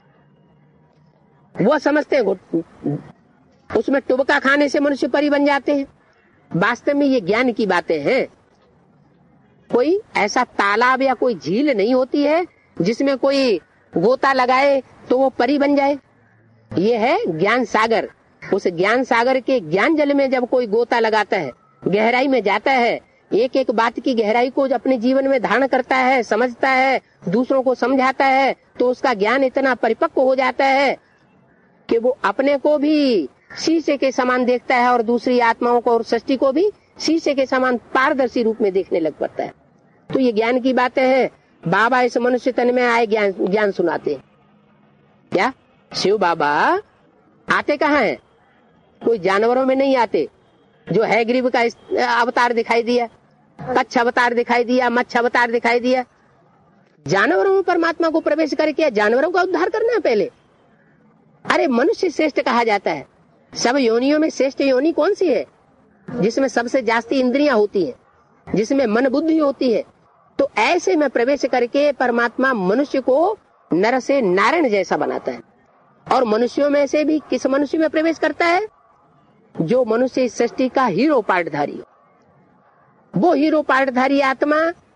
वो समझते हैं उसमें टुबका खाने से मनुष्य परी बन जाते हैं। वास्तव में ये ज्ञान की बातें हैं। कोई ऐसा तालाब या कोई झील नहीं होती है जिसमें कोई गोता लगाए तो वो परी बन जाए। ये है ज्ञान सागर। उस ज्ञान सागर के ज्ञान जल में जब कोई गोता लगाता है, गहराई में जाता है, एक एक बात की गहराई को जो अपने जीवन में धारण करता है, समझता है, दूसरों को समझाता है, तो उसका ज्ञान इतना परिपक्व हो जाता है कि वो अपने को भी शीशे के समान देखता है और दूसरी आत्माओं को और सृष्टि को भी शीशे के समान पारदर्शी रूप में देखने लग पड़ता है। तो ये ज्ञान की बातें हैं। बाबा इस मनुष्य तन में आए ज्ञान सुनाते। क्या शिव बाबा आते कहाँ हैं? कोई जानवरों में नहीं आते। जो है ग्रीव का अवतार दिखाई दिया, कच्छ अवतार दिखाई दिया, मच्छ अवतार दिखाई दिया। जानवरों में परमात्मा को प्रवेश करके जानवरों का उद्धार करना है पहले। अरे मनुष्य श्रेष्ठ कहा जाता है। सब योनियों में श्रेष्ठ योनि कौन सी है? जिसमें सबसे जास्ती इंद्रियां होती है, जिसमें मन बुद्धि होती है। तो ऐसे में प्रवेश करके परमात्मा मनुष्य को नर से नारायण जैसा बनाता है। और मनुष्यों में से भी किस मनुष्य में प्रवेश करता है? जो मनुष्य इस सृष्टि का हीरो पार्टधारी हो। वो हीरो पार्टधारी आत्मा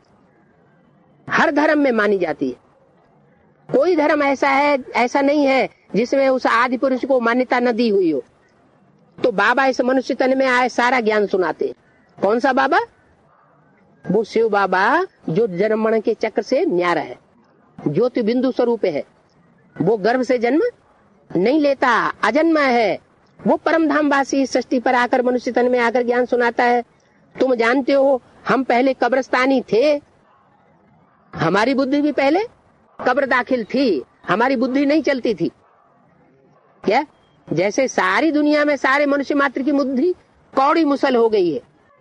हर धर्म में मानी जाती है। कोई धर्म ऐसा नहीं है जिसमें उस आदि पुरुष को मान्यता न दी हुई हो। तो बाबा इस मनुष्य तन में आए सारा ज्ञान सुनाते। कौन सा बाबा? वो शिव बाबा जो जन्म मरण के चक्र से न्यारा है, ज्योति बिंदु स्वरूप है। वो गर्भ से जन्म नहीं लेता, अजन्मा है। वो परम धाम वासी सृष्टि पर आकर मनुष्य तन में आकर ज्ञान सुनाता है। तुम जानते हो हम पहले कब्रिस्तानी थे। हमारी बुद्धि भी पहले कब्र दाखिल थी, हमारी बुद्धि नहीं चलती थी। क्या? जैसे सारी दुनिया में सारे मनुष्य मात्र की बुद्धि कौड़ी मुसल हो गई है।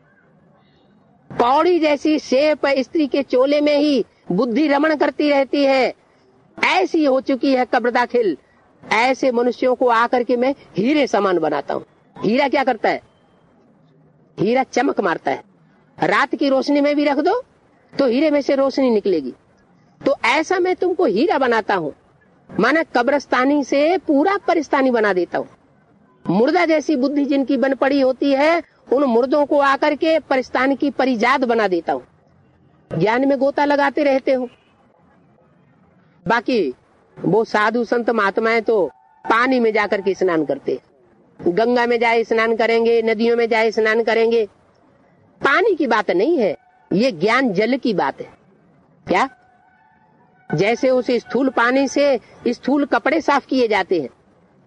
कौड़ी जैसी शेप स्त्री के चोले में ही बुद्धि रमण करती रहती है, ऐसी हो चुकी है कब्र दाखिल। ऐसे मनुष्यों को आकर के मैं हीरे समान बनाता हूँ। हीरा क्या करता है? हीरा चमक मारता है। रात की रोशनी में भी रख दो तो हीरे में से रोशनी निकलेगी। तो ऐसा मैं तुमको हीरा बनाता हूँ, माना कब्रस्तानी से पूरा परिस्तानी बना देता हूँ। मुर्दा जैसी बुद्धि जिनकी बन पड़ी होती है, उन मुर्दों को आकर के परिस्तान की परिजात बना देता हूँ। ज्ञान में गोता लगाते रहते हो। बाकी वो साधु संत महात्माएं तो पानी में जाकर के स्नान करते, गंगा में जाए स्नान करेंगे, नदियों में जाए स्नान करेंगे। पानी की बात नहीं है, ये ज्ञान जल की बात है। क्या? जैसे उस स्थूल पानी से स्थूल कपड़े साफ किए जाते हैं,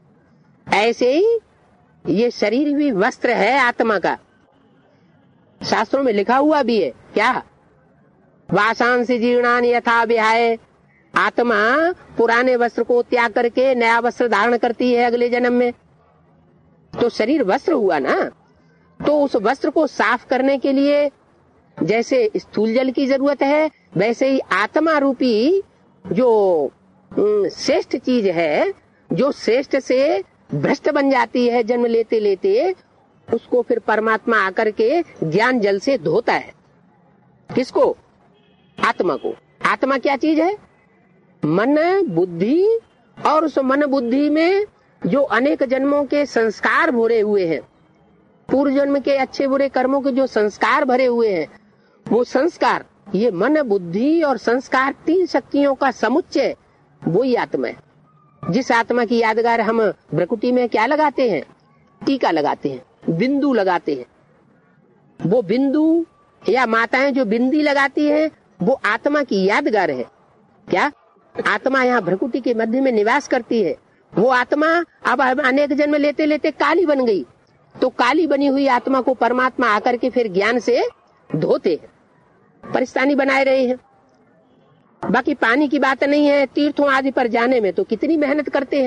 ऐसे ही ये शरीर भी वस्त्र है आत्मा का। शास्त्रों में लिखा हुआ भी है। क्या? वासांसि जीर्णानि यथा विहाय। आत्मा पुराने वस्त्र को त्याग करके नया वस्त्र धारण करती है अगले जन्म में। तो शरीर वस्त्र हुआ ना। तो उस वस्त्र को साफ करने के लिए जैसे स्थूल जल की जरूरत है, वैसे ही आत्मा रूपी जो श्रेष्ठ चीज है, जो श्रेष्ठ से भ्रष्ट बन जाती है जन्म लेते लेते, उसको फिर परमात्मा आकर के ज्ञान जल से धोता है। किसको? आत्मा को। आत्मा क्या चीज है? मन बुद्धि। और उस मन बुद्धि में जो अनेक जन्मों के संस्कार भरे हुए हैं, पूर्व जन्म के अच्छे बुरे कर्मों के जो संस्कार भरे हुए हैं, वो संस्कार, ये मन बुद्धि और संस्कार, तीन शक्तियों का समुच्चय वही आत्मा है। जिस आत्मा की यादगार हम भ्रकुटी में क्या लगाते हैं? टीका लगाते हैं, बिंदु लगाते हैं। वो बिंदु या माताएं जो बिंदी लगाती हैं, वो आत्मा की यादगार है। क्या? आत्मा यहाँ भ्रकुटी के मध्य में निवास करती है। वो आत्मा अब अनेक जन्म लेते लेते काली बन गई। तो काली बनी हुई आत्मा को परमात्मा आकर के फिर ज्ञान से धोते हैं, परिस्तानी बनाए रहे हैं। बाकी पानी की बात नहीं है। तीर्थों आदि पर जाने में तो कितनी मेहनत करते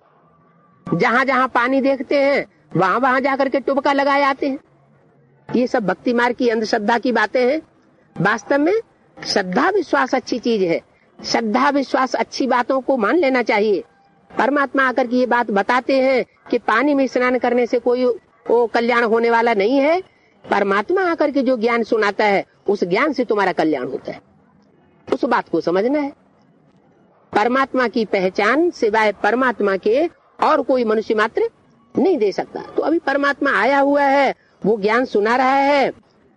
हैं। जहां जहां पानी देखते हैं वहां वहां जाकर के टुबका लगाए आते हैं। ये सब भक्ति मार्ग की अंधश्रद्धा की बातें हैं। वास्तव में श्रद्धा विश्वास अच्छी चीज है। श्रद्धा विश्वास अच्छी बातों को मान लेना चाहिए। परमात्मा आकर के ये बात बताते हैं कि पानी में स्नान करने से कोई वो कल्याण होने वाला नहीं है। परमात्मा आकर के जो ज्ञान सुनाता है, उस ज्ञान से तुम्हारा कल्याण होता है। उस बात को समझना है। परमात्मा की पहचान सिवाय परमात्मा के और कोई मनुष्य मात्र नहीं दे सकता। तो अभी परमात्मा आया हुआ है, वो ज्ञान सुना रहा है।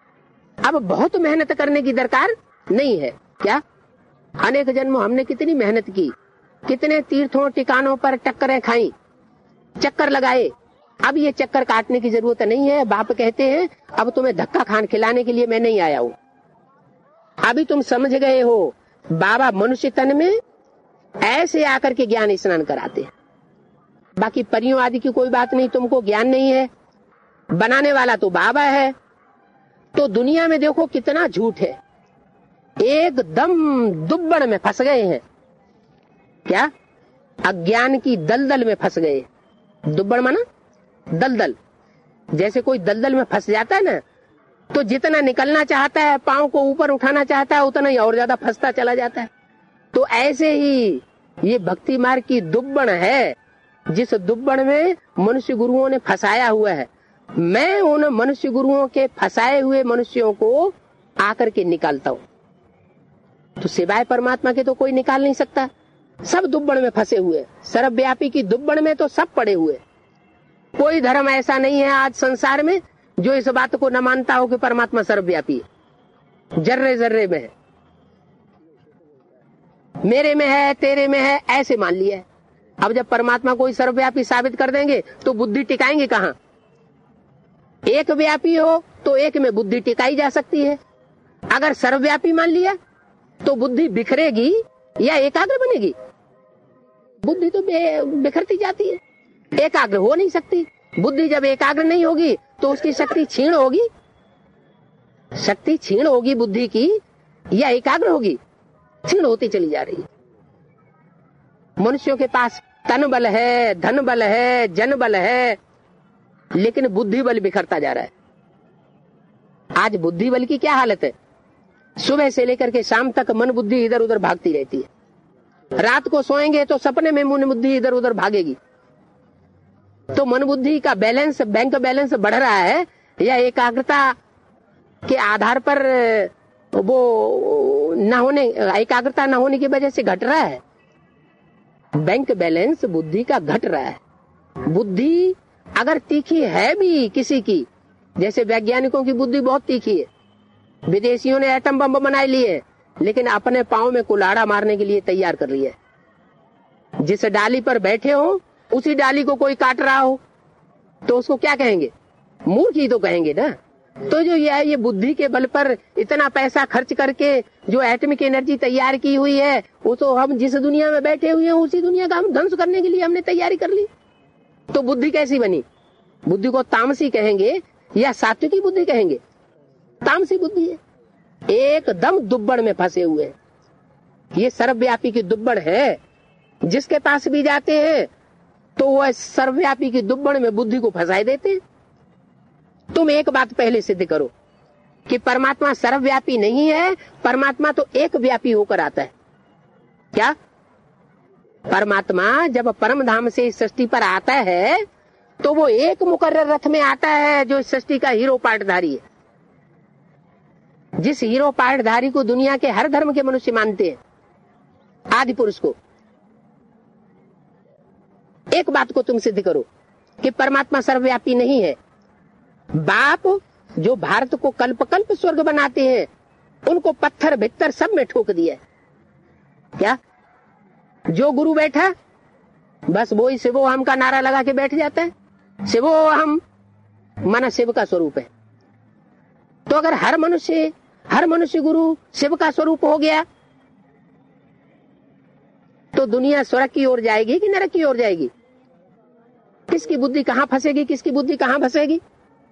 अब बहुत मेहनत करने की दरकार नहीं है। क्या? अनेक जन्म हमने कितनी मेहनत की, कितने तीर्थों टिकानों पर टक्करें खाई, चक्कर लगाए, अब ये चक्कर काटने की जरूरत नहीं है। बाप कहते हैं अब तुम्हें धक्का खान खिलाने के लिए मैं नहीं आया हूं। अभी तुम समझ गए हो बाबा मनुष्य तन में ऐसे आकर के ज्ञान स्नान कराते हैं। बाकी परियों आदि की कोई बात नहीं, तुमको ज्ञान नहीं है, बनाने वाला तो बाबा है। तो दुनिया में देखो कितना झूठ है, एकदम दुब्बड़ में फंस गए हैं। क्या? अज्ञान की दलदल में फंस गए। दुब्बड़ माना दलदल। जैसे कोई दलदल में फंस जाता है ना, तो जितना निकलना चाहता है, पांव को ऊपर उठाना चाहता है, उतना ही और ज्यादा फंसता चला जाता है। तो ऐसे ही ये भक्ति मार्ग की दुब्बड़ है, जिस दुब्बड़ में मनुष्य गुरुओं ने फंसाया हुआ है। मैं उन मनुष्य गुरुओं के फंसाए हुए मनुष्यों को आकर के निकालता हूं। तो सिवाय परमात्मा के तो कोई निकाल नहीं सकता। सब दुब्बड़ में फंसे हुए, सर्वव्यापी की दुब्बड़ में तो सब पड़े हुए। कोई धर्म ऐसा नहीं है आज संसार में जो इस बात को न मानता हो कि परमात्मा सर्वव्यापी है। जर्रे जर्रे में है, मेरे में है, तेरे में है, ऐसे मान लिया है। अब जब परमात्मा को सर्वव्यापी साबित कर देंगे तो बुद्धि टिकाएंगे कहां? एक व्यापी हो तो एक में बुद्धि टिकाई जा सकती है। अगर सर्वव्यापी मान लिया तो बुद्धि बिखरेगी या एकाग्र बनेगी? बुद्धि तो बिखरती जाती है, एकाग्र हो नहीं सकती। बुद्धि जब एकाग्र नहीं होगी तो उसकी शक्ति क्षीण होगी। शक्ति क्षीण होगी बुद्धि की या एकाग्र होगी? क्षीण होती चली जा रही है। मनुष्यों के पास तन बल है, धन बल है, जन बल है, लेकिन बुद्धि बल बिखरता जा रहा है। आज बुद्धि बल की क्या हालत है? सुबह से लेकर के शाम तक मन बुद्धि इधर उधर भागती रहती है। रात को सोएंगे तो सपने में मन बुद्धि इधर उधर भागेगी। तो मन बुद्धि का बैलेंस, बैंक बैलेंस बढ़ रहा है या एकाग्रता के आधार पर वो न होने, एकाग्रता न होने की वजह से घट रहा है? बैंक बैलेंस बुद्धि का घट रहा है। बुद्धि अगर तीखी है भी किसी की, जैसे वैज्ञानिकों की बुद्धि बहुत तीखी है, विदेशियों ने एटम बम बनाए लिए, लेकिन अपने पांव में कुल्हाड़ा मारने के लिए तैयार कर लिया है। जिस डाली पर बैठे हो उसी डाली को कोई काट रहा हो तो उसको क्या कहेंगे? मूर्ख ही तो कहेंगे ना। तो जो ये बुद्धि के बल पर इतना पैसा खर्च करके जो एटमिक एनर्जी तैयार की हुई है, वो तो हम जिस दुनिया में बैठे हुए हैं उसी दुनिया का हम ध्वंस करने के लिए हमने तैयारी कर ली। तो बुद्धि कैसी बनी? बुद्धि को तामसी कहेंगे या सात्विकी बुद्धि कहेंगे? तामसी बुद्धि है, एकदम दुब्बड़ में फंसे हुए हैं। ये सर्वव्यापी की दुब्बड़ है। जिसके पास भी जाते हैं तो वह सर्वव्यापी की दुब्बड़ में बुद्धि को फंसाए देते हैं। तुम एक बात पहले सिद्ध करो कि परमात्मा सर्वव्यापी नहीं है, परमात्मा तो एक व्यापी होकर आता है। क्या? परमात्मा जब परम धाम से इस सृष्टि पर आता है तो वो एक मुकर्रर रथ में आता है जो इस सृष्टि का हीरो पार्टधारी है। जिस हीरो पार्टधारी को दुनिया के हर धर्म के मनुष्य मानते हैं, आदि पुरुष को। एक बात को तुम सिद्ध करो कि परमात्मा सर्वव्यापी नहीं है। बाप जो भारत को कल्प कल्प स्वर्ग बनाते हैं, उनको पत्थर भित्तर सब में ठोक दिया है। क्या? जो गुरु बैठा बस वो ही शिवो हम का नारा लगा के बैठ जाता है। शिवो हम माना शिव का स्वरूप है। तो अगर हर मनुष्य गुरु शिव का स्वरूप हो गया तो दुनिया स्वर्ग की ओर जाएगी कि नरक की ओर जाएगी? किसकी बुद्धि कहां फंसेगी, किसकी बुद्धि कहां फंसेगी?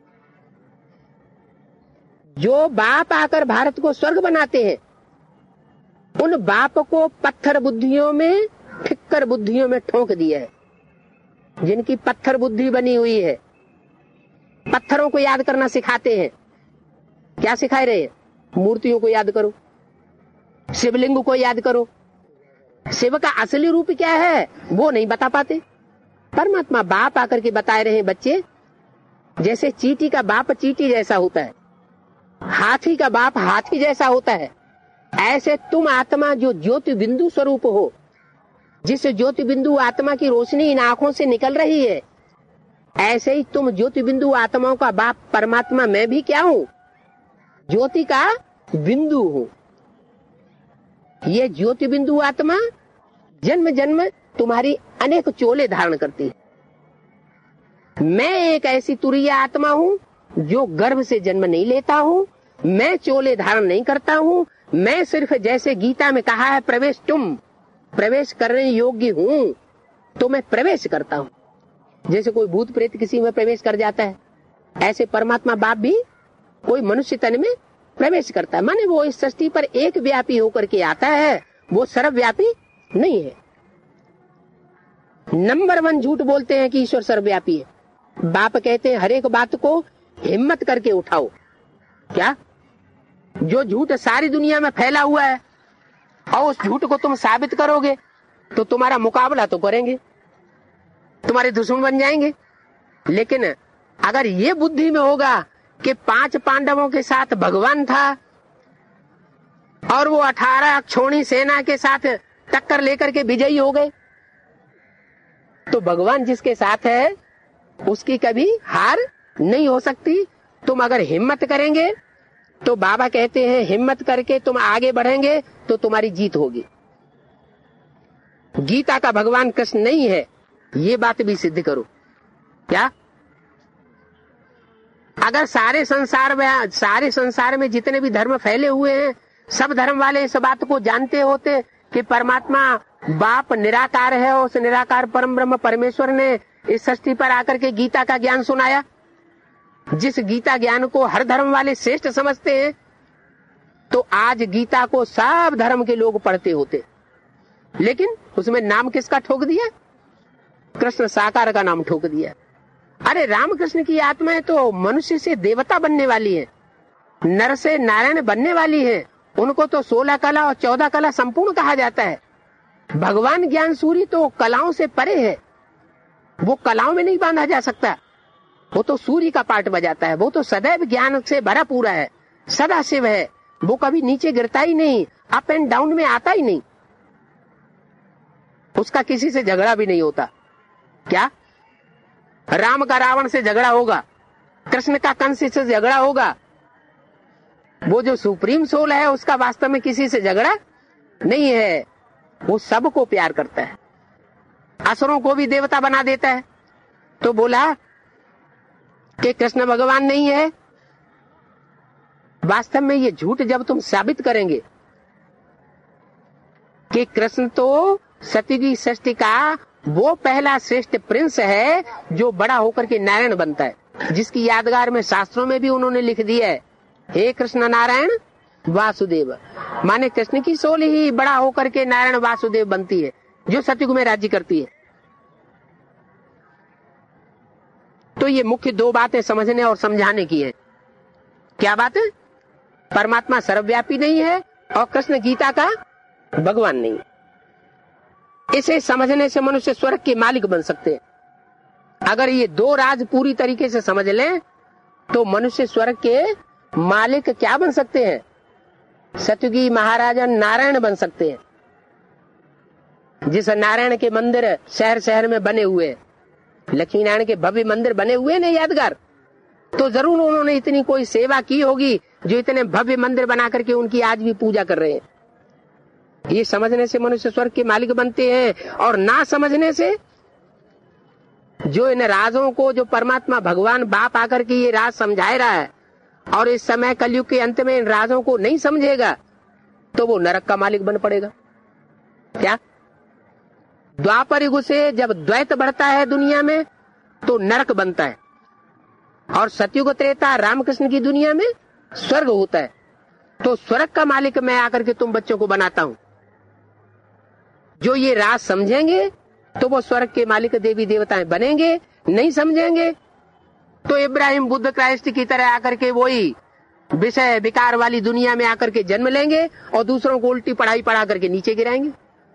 जो बाप आकर भारत को स्वर्ग बनाते हैं, उन बाप को पत्थर बुद्धियों में, ठिक्कर बुद्धियों में ठोक दिया है। जिनकी पत्थर बुद्धि बनी हुई है, पत्थरों को याद करना सिखाते हैं। क्या सिखाए रहे हैं? मूर्तियों को याद करो, शिवलिंग को याद करो। शिव का असली रूप क्या है वो नहीं बता पाते। परमात्मा बाप आकर के बताए रहे हैं, बच्चे जैसे चींटी का बाप चींटी जैसा होता है, हाथी का बाप हाथी जैसा होता है, ऐसे तुम आत्मा जो ज्योति बिंदु स्वरूप हो, जिस ज्योति बिंदु आत्मा की रोशनी इन आंखों से निकल रही है, ऐसे ही तुम ज्योति बिंदु आत्माओं का बाप परमात्मा मैं भी क्या हूं? ज्योति का बिंदु हूं। ये ज्योति बिंदु आत्मा जन्म जन्म तुम्हारी अनेक चोले धारण करती है। मैं एक ऐसी तुरीय आत्मा हूँ जो गर्भ से जन्म नहीं लेता हूँ, मैं चोले धारण नहीं करता हूँ, मैं सिर्फ जैसे गीता में कहा है प्रवेश तुम प्रवेश करने योग्य हूँ तो मैं प्रवेश करता हूँ। जैसे कोई भूत प्रेत किसी में प्रवेश कर जाता है, ऐसे परमात्मा बाप भी कोई मनुष्य तन में प्रवेश करता है। माने वो इस सृष्टि पर एक व्यापी होकर के आता है, वो सर्वव्यापी नहीं है। नंबर 1 झूठ बोलते हैं कि ईश्वर सर्वव्यापी है। बाप कहते हैं हर एक बात को हिम्मत करके उठाओ। क्या जो झूठ सारी दुनिया में फैला हुआ है और उस झूठ को तुम साबित करोगे तो तुम्हारा मुकाबला तो करेंगे, तुम्हारे दुश्मन बन जाएंगे। लेकिन अगर ये बुद्धि में होगा कि 5 पांडवों के साथ भगवान था और वो 18 अक्षौणी सेना के साथ टक्कर लेकर के विजयी हो गए, तो भगवान जिसके साथ है उसकी कभी हार नहीं हो सकती। तुम अगर हिम्मत करेंगे तो बाबा कहते हैं हिम्मत करके तुम आगे बढ़ेंगे तो तुम्हारी जीत होगी। गीता का भगवान कृष्ण नहीं है, ये बात भी सिद्ध करो। क्या अगर सारे संसार में जितने भी धर्म फैले हुए हैं, सब धर्म वाले इस बात को जानते होते कि परमात्मा बाप निराकार है और उस निराकार परम ब्रह्म परमेश्वर ने इस सृष्टि पर आकर के गीता का ज्ञान सुनाया, जिस गीता ज्ञान को हर धर्म वाले श्रेष्ठ समझते हैं, तो आज गीता को सब धर्म के लोग पढ़ते होते। लेकिन उसमें नाम किसका ठोक दिया? कृष्ण साकार का नाम ठोक दिया। अरे रामकृष्ण की आत्माएं तो मनुष्य से देवता बनने वाली है, नर से नारायण बनने वाली है। उनको तो 16 कला और 14 कला संपूर्ण कहा जाता है। भगवान ज्ञान सूरी तो कलाओं से परे है, वो कलाओं में नहीं बांधा जा सकता। वो तो सूर्य का पार्ट बजाता है, वो तो सदैव ज्ञान से भरा पूरा है, सदा शिव है, वो कभी नीचे गिरता ही नहीं, अप एंड डाउन में आता ही नहीं, उसका किसी से झगड़ा भी नहीं होता। क्या राम का रावण से झगड़ा होगा, कृष्ण का कंस से झगड़ा होगा, वो जो सुप्रीम सोल है उसका वास्तव में किसी से झगड़ा नहीं है, वो सबको प्यार करता है, असुरों को भी देवता बना देता है। तो बोला कि कृष्ण भगवान नहीं है। वास्तव में ये झूठ जब तुम साबित करेंगे कि कृष्ण तो सतयुगी सृष्टि का वो पहला श्रेष्ठ प्रिंस है जो बड़ा होकर के नारायण बनता है, जिसकी यादगार में शास्त्रों में भी उन्होंने लिख दिया है, हे कृष्ण नारायण वासुदेव। माने कृष्ण की सोल ही बड़ा होकर के नारायण वासुदेव बनती है, जो सतयुग में राज्य करती है। तो ये मुख्य 2 बातें समझने और समझाने की है। क्या बात है? परमात्मा सर्वव्यापी नहीं है और कृष्ण गीता का भगवान नहीं। इसे समझने से मनुष्य स्वर्ग के मालिक बन सकते हैं। अगर ये 2 राज पूरी तरीके से समझ लें तो मनुष्य स्वर्ग के मालिक क्या बन सकते हैं? सतयुगी महाराजा नारायण बन सकते हैं। जिस नारायण के मंदिर शहर शहर में बने हुए, लक्ष्मी नारायण के भव्य मंदिर बने हुए ने यादगार, तो जरूर उन्होंने इतनी कोई सेवा की होगी जो इतने भव्य मंदिर बना करके उनकी आज भी पूजा कर रहे हैं। ये समझने से मनुष्य स्वर्ग के मालिक बनते हैं, और ना समझने से जो इन राजों को, जो परमात्मा भगवान बाप आकर के ये राज समझा रहा है और इस समय कलयुग के अंत में इन राजों को नहीं समझेगा तो वो नरक का मालिक बन पड़ेगा। क्या द्वापर युग से जब द्वैत बढ़ता है दुनिया में तो नरक बनता है, और सतयुग त्रेता रामकृष्ण की दुनिया में स्वर्ग होता है। तो स्वर्ग का मालिक मैं आकर के तुम बच्चों को बनाता हूं। जो ये राज समझेंगे तो वो स्वर्ग के मालिक देवी देवताएं बनेंगे, नहीं समझेंगे तो इब्राहिम बुद्ध क्राइस्ट की तरह आकर के वही विषय विकार वाली दुनिया में आकर के जन्म लेंगे और दूसरों को उल्टी पढ़ाई पढ़ा करके नीचे गिराएंगे।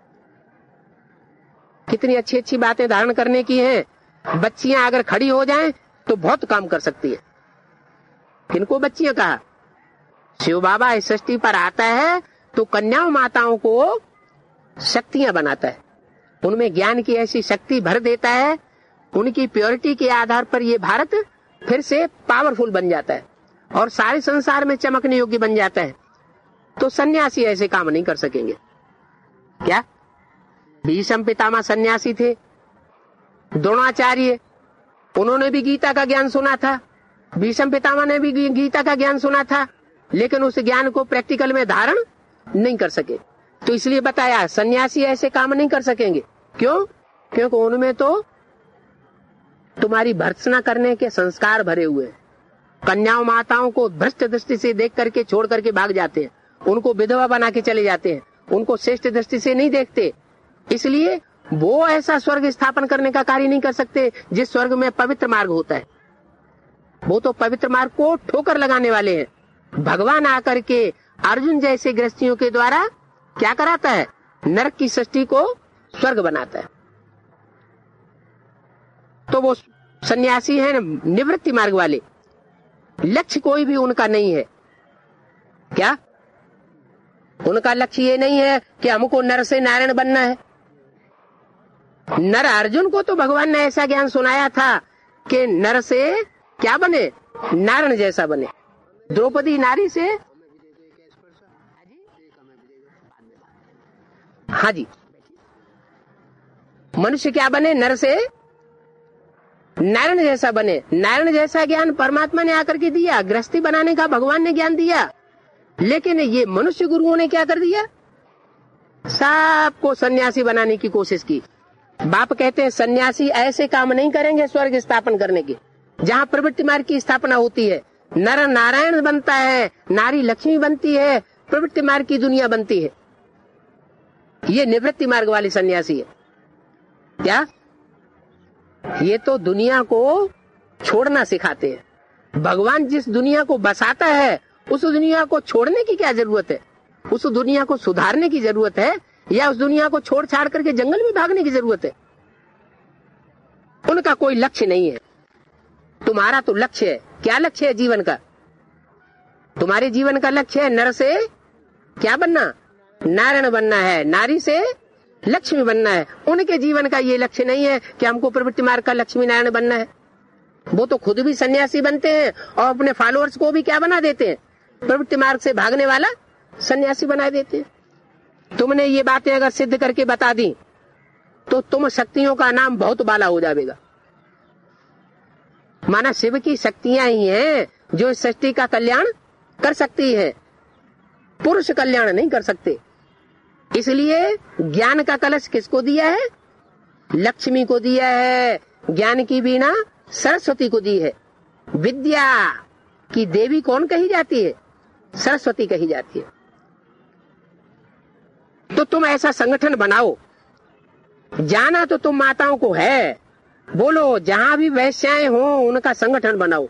कितनी अच्छी अच्छी बातें धारण करने की हैं। बच्चियां अगर खड़ी हो जाएं तो बहुत काम कर सकती है। किनको बच्चियां कहा? शिव बाबा इस सृष्टि पर आता है तो कन्याओं माताओं को शक्तियां बनाता है, उनमें ज्ञान की ऐसी शक्ति भर देता है, उनकी प्योरिटी के आधार पर ये भारत फिर से पावरफुल बन जाता है और सारे संसार में चमकने योग्य बन जाता है। तो सन्यासी ऐसे काम नहीं कर सकेंगे। क्या भीष्म पितामह सन्यासी थे, द्रोणाचार्य उन्होंने भी गीता का ज्ञान सुना था, भीष्म पितामह ने भी गीता का ज्ञान सुना था, लेकिन उस ज्ञान को प्रैक्टिकल में धारण नहीं कर सके। तो इसलिए बताया सन्यासी ऐसे काम नहीं कर सकेंगे। क्यों? क्योंकि उनमें तो तुम्हारी भर्त्सना करने के संस्कार भरे हुए हैं। कन्याओं माताओं को भ्रष्ट दृष्टि से देख करके छोड़ करके भाग जाते हैं, उनको विधवा बना के चले जाते हैं, उनको श्रेष्ठ दृष्टि से नहीं देखते। इसलिए वो ऐसा स्वर्ग स्थापन करने का कार्य नहीं कर सकते जिस स्वर्ग में पवित्र मार्ग होता है। वो तो पवित्र मार्ग को ठोकर लगाने वाले हैं। भगवान आकर के अर्जुन जैसे गृहस्थियों के द्वारा क्या कराता है? नरक की सृष्टि को स्वर्ग बनाता है। तो वो सन्यासी है निवृत्ति मार्ग वाले, लक्ष्य कोई भी उनका नहीं है। क्या उनका लक्ष्य ये नहीं है कि हमको नर से नारायण बनना है? नर अर्जुन को तो भगवान ने ऐसा ज्ञान सुनाया था कि नर से क्या बने? नारायण जैसा बने। द्रौपदी नारी से, हाँ जी, मनुष्य क्या बने? नर से नारायण जैसा बने। नारायण जैसा ज्ञान परमात्मा ने आकर के दिया, गृहस्थी बनाने का भगवान ने ज्ञान दिया, लेकिन ये मनुष्य गुरुओं ने क्या कर दिया? सबको सन्यासी बनाने की कोशिश की। बाप कहते हैं सन्यासी ऐसे काम नहीं करेंगे स्वर्ग स्थापन करने के जहाँ प्रवृत्ति मार्ग की स्थापना होती है। नर नारायण बनता है, नारी लक्ष्मी बनती है, प्रवृत्ति मार्ग की दुनिया बनती है। ये निवृत्ति मार्ग वाले सन्यासी है। क्या? ये तो दुनिया को छोड़ना सिखाते हैं। भगवान जिस दुनिया को बसाता है उस दुनिया को छोड़ने की क्या जरूरत है? उस दुनिया को सुधारने की जरूरत है या उस दुनिया को छोड़ छाड़ करके जंगल में भागने की जरूरत है? उनका कोई लक्ष्य नहीं है। तुम्हारा तो लक्ष्य है। क्या लक्ष्य है जीवन का? तुम्हारे जीवन का लक्ष्य है नर से क्या बनना? नारायण बनना है, नारी से लक्ष्मी बनना है। उनके जीवन का ये लक्ष्य नहीं है कि हमको प्रवृत्ति मार्ग का लक्ष्मी नारायण बनना है। वो तो खुद भी सन्यासी बनते हैं और अपने फॉलोअर्स को भी क्या बना देते हैं? प्रवृत्ति मार्ग से भागने वाला सन्यासी बना देते हैं। तुमने ये बातें अगर सिद्ध करके बता दी तो तुम शक्तियों का नाम बहुत बाला हो जाएगा। माना शिव की शक्तियां ही हैं जो इस सृष्टि का कल्याण कर सकती है, पुरुष कल्याण नहीं कर सकते। इसलिए ज्ञान का कलश किसको दिया है? लक्ष्मी को दिया है। ज्ञान की बीना सरस्वती को दी है। विद्या की देवी कौन कही जाती है? सरस्वती कही जाती है। तो तुम ऐसा संगठन बनाओ। जाना तो तुम माताओं को है, बोलो जहां भी वैश्याएं हो उनका संगठन बनाओ।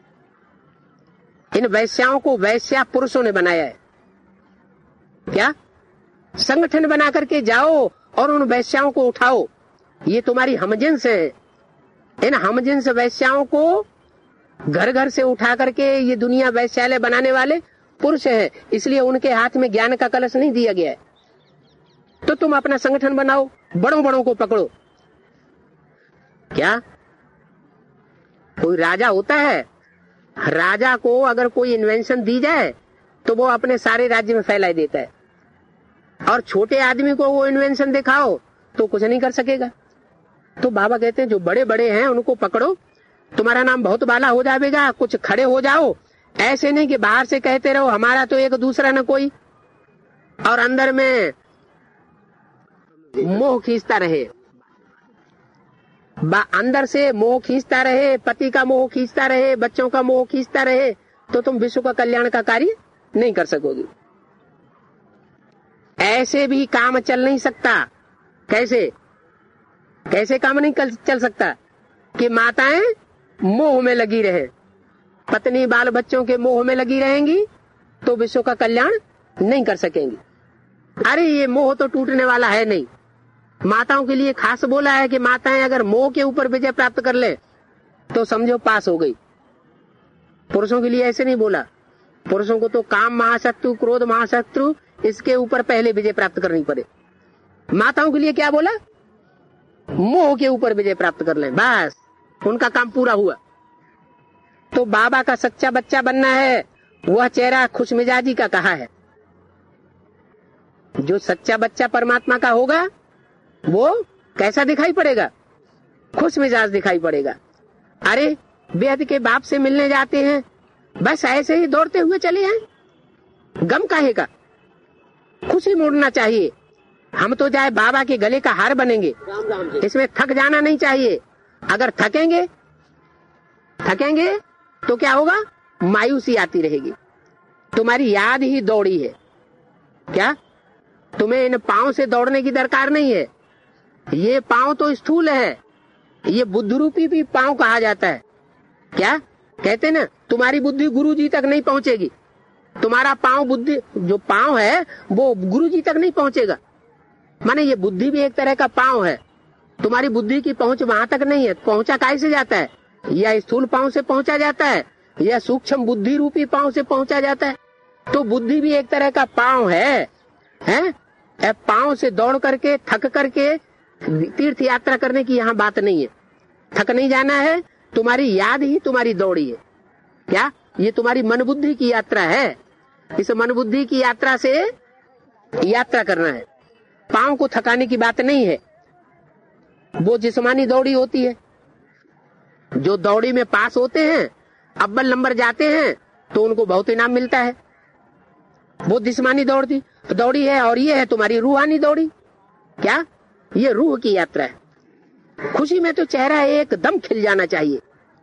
इन वैश्याओं को वैश्या पुरुषों ने बनाया है। क्या? संगठन बना करके जाओ और उन वैश्याओं को उठाओ। ये तुम्हारी हमजिन्स है। इन हमजिन्स वैश्याओं को घर घर से उठा करके ये दुनिया वैश्यालय बनाने वाले पुरुष है, इसलिए उनके हाथ में ज्ञान का कलश नहीं दिया गया है। तो तुम अपना संगठन बनाओ, बड़ों बड़ों को पकड़ो। क्या कोई राजा होता है? राजा को अगर कोई इन्वेंशन दी जाए तो वो अपने सारे राज्य में फैला देता है, और छोटे आदमी को वो इन्वेंशन दिखाओ तो कुछ नहीं कर सकेगा। तो बाबा कहते हैं जो बड़े बड़े हैं उनको पकड़ो, तुम्हारा नाम बहुत बाला हो जाएगा। कुछ खड़े हो जाओ, ऐसे नहीं कि बाहर से कहते रहो हमारा तो एक दूसरा न कोई, और अंदर में मोह खींचता रहे। अंदर से मोह खींचता रहे, पति का मोह खींचता रहे, बच्चों का मोह खींचता रहे, तो तुम विश्व का कल्याण का कार्य नहीं कर सकोगे। ऐसे भी काम चल नहीं सकता। कैसे कैसे काम नहीं चल सकता कि माताएं मोह में लगी रहे, पत्नी बाल बच्चों के मोह में लगी रहेंगी तो विश्व का कल्याण नहीं कर सकेंगी। अरे ये मोह तो टूटने वाला है नहीं। माताओं के लिए खास बोला है कि माताएं अगर मोह के ऊपर विजय प्राप्त कर ले तो समझो पास हो गई। पुरुषों के लिए ऐसे नहीं बोला। पुरुषों को तो काम महाशत्रु, क्रोध महाशत्रु, इसके ऊपर पहले विजय प्राप्त करनी पड़े। माताओं के लिए क्या बोला? मोह के ऊपर विजय प्राप्त कर ले, बस उनका काम पूरा हुआ। तो बाबा का सच्चा बच्चा बनना है, वह चेहरा खुशमिजाजी का कहा है। जो सच्चा बच्चा परमात्मा का होगा वो कैसा दिखाई पड़ेगा? खुश मिजाज दिखाई पड़ेगा। अरे बेहद के बाप से मिलने जाते हैं, बस ऐसे ही दौड़ते हुए चले आए, गम काहे का, खुशी मोड़ना चाहिए। हम तो जाए बाबा के गले का हार बनेंगे, इसमें थक जाना नहीं चाहिए। अगर थकेंगे तो क्या होगा, मायूसी आती रहेगी। तुम्हारी याद ही दौड़ी है क्या, तुम्हें इन पांव से दौड़ने की दरकार नहीं है। ये पांव तो स्थूल है, ये बुद्धि रूपी भी पांव कहा जाता है। क्या कहते ना, तुम्हारी बुद्धि गुरु जी तक नहीं पहुंचेगी, तुम्हारा पांव बुद्धि जो पांव है वो गुरु जी तक नहीं पहुंचेगा। माने ये बुद्धि भी एक तरह का पांव है, तुम्हारी बुद्धि की पहुंच वहां तक नहीं है। पहुंचा काहे से जाता है, या स्थूल पांव से पहुंचा जाता है, या सूक्ष्म बुद्धि रूपी पांव से पहुंचा जाता है। तो बुद्धि भी एक तरह का पांव है। पांव से दौड़ करके थक करके तीर्थ यात्रा करने की यहाँ बात नहीं है। थक नहीं जाना है, तुम्हारी याद ही तुम्हारी दौड़ी है। क्या ये तुम्हारी मन बुद्धि की यात्रा है, इस मन बुद्धि की यात्रा से यात्रा करना है। पांव को थकाने की बात नहीं है, वो जिस्मानी दौड़ी होती है। जो दौड़ी में पास होते हैं, अव्वल नंबर जाते हैं, तो उनको बहुत इनाम मिलता है। वो जिस्मानी दौड़ी है, और ये है तुम्हारी रूहानी दौड़ी। क्या ये रूह की यात्रा है। खुशी में तो चेहरा एकदम खिल जाना चाहिए।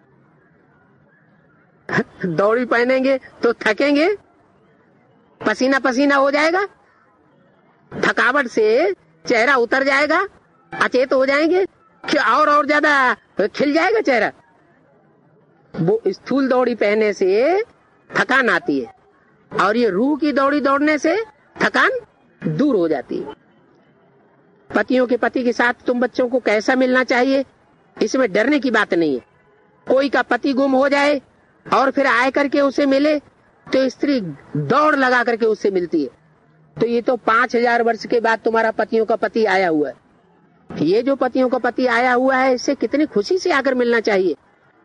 दौड़ी पहनेंगे तो थकेंगे, पसीना पसीना हो जाएगा, थकावट से चेहरा उतर जाएगा, अचेत हो जाएंगे, और ज्यादा खिल जाएगा चेहरा। वो स्थूल दौड़ी पहनने से थकान आती है, और ये रूह की दौड़ी दौड़ने से थकान दूर हो जाती है। पतियों के पति के साथ तुम बच्चों को कैसा मिलना चाहिए, इसमें डरने की बात नहीं है। कोई का पति गुम हो जाए और फिर आए करके उसे मिले, तो स्त्री दौड़ लगा करके उससे मिलती है। तो ये तो 5000 वर्ष के बाद तुम्हारा पतियों का पति आया हुआ है। ये जो पतियों का पति आया हुआ है, इससे कितनी खुशी से आकर मिलना चाहिए।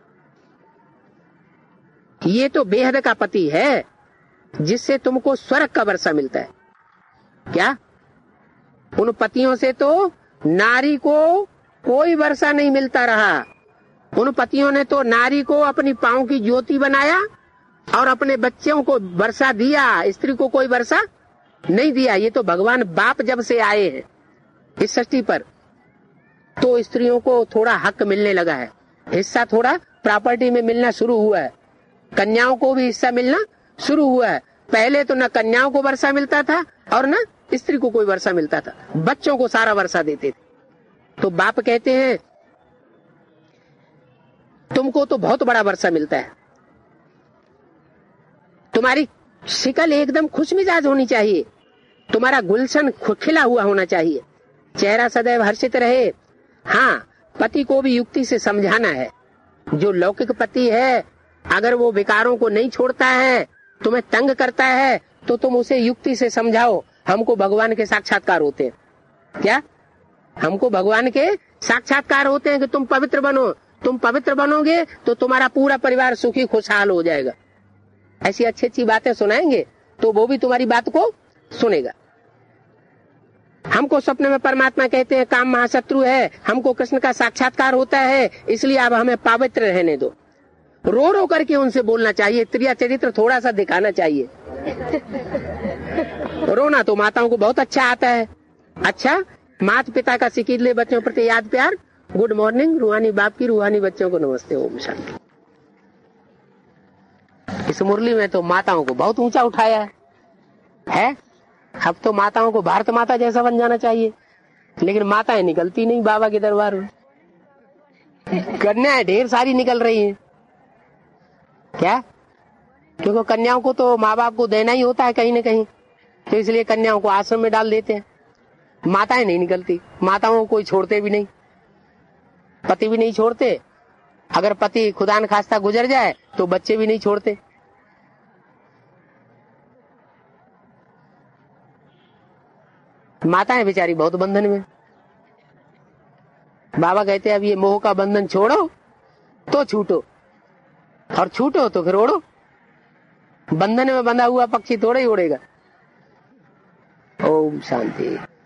ये तो बेहद का पति है, जिससे तुमको स्वर्ग का वर्षा मिलता है। क्या उन पतियों से तो नारी को कोई वर्षा नहीं मिलता रहा। उन पतियों ने तो नारी को अपनी पांव की ज्योति बनाया और अपने बच्चों को वर्षा दिया, स्त्री को कोई वर्षा नहीं दिया। ये तो भगवान बाप जब से आए हैं इस सृष्टि पर, तो स्त्रियों को थोड़ा हक मिलने लगा है, हिस्सा थोड़ा प्रॉपर्टी में मिलना शुरू हुआ है। कन्याओं को भी हिस्सा मिलना शुरू हुआ है। पहले तो न कन्याओं को वर्षा मिलता था और न स्त्री को कोई वर्षा मिलता था, बच्चों को सारा वर्षा देते थे। तो बाप कहते हैं तुमको तो बहुत बड़ा वर्षा मिलता है। तुम्हारी शिकल एकदम खुश मिजाज होनी चाहिए, तुम्हारा गुलशन खिला हुआ होना चाहिए, चेहरा सदैव हर्षित रहे। हाँ, पति को भी युक्ति से समझाना है। जो लौकिक पति है, अगर वो विकारों को नहीं छोड़ता है, तुम्हें तंग करता है, तो तुम उसे युक्ति से समझाओ। हमको भगवान के साक्षात्कार होते हैं। क्या हमको भगवान के साक्षात्कार होते हैं कि तुम पवित्र बनो। तुम पवित्र बनोगे तो तुम्हारा पूरा परिवार सुखी खुशहाल हो जाएगा। ऐसी अच्छी अच्छी बातें सुनाएंगे तो वो भी तुम्हारी बात को सुनेगा। हमको सपने में परमात्मा कहते हैं काम महाशत्रु है, हमको कृष्ण का साक्षात्कार होता है, इसलिए अब हमें पवित्र रहने दो। रो रो करके उनसे बोलना चाहिए, त्रिया चरित्र थोड़ा सा दिखाना चाहिए। रोना तो माताओं को बहुत अच्छा आता है। अच्छा, माता पिता का सिकीर ले बच्चों प्रति याद प्यार। गुड मॉर्निंग, रूहानी बाप की रूहानी बच्चों को नमस्ते, ओम शांति। इस मुरली में तो माताओं को बहुत ऊंचा उठाया है। अब तो माताओं को भारत माता जैसा बन जाना चाहिए, लेकिन माताएं निकलती नहीं बाबा के दरबार में। कन्याएं ढेर सारी निकल रही हैं। क्या? क्योंकि कन्याओं को तो माँ बाप को देना ही होता है कहीं न कहीं, तो इसलिए कन्याओं को आश्रम में डाल देते हैं। माताएं नहीं निकलती, माताओं को कोई छोड़ते भी नहीं, पति भी नहीं छोड़ते। अगर पति खुदा न खास्ता गुजर जाए तो बच्चे भी नहीं छोड़ते। माताएं बेचारी बहुत बंधन में। बाबा कहते हैं अब ये मोह का बंधन छोड़ो तो छूटो, और छूटो तो फिर उड़ो। बंधन में बंधा हुआ पक्षी थोड़ा ही उड़ेगा। ओम शांति।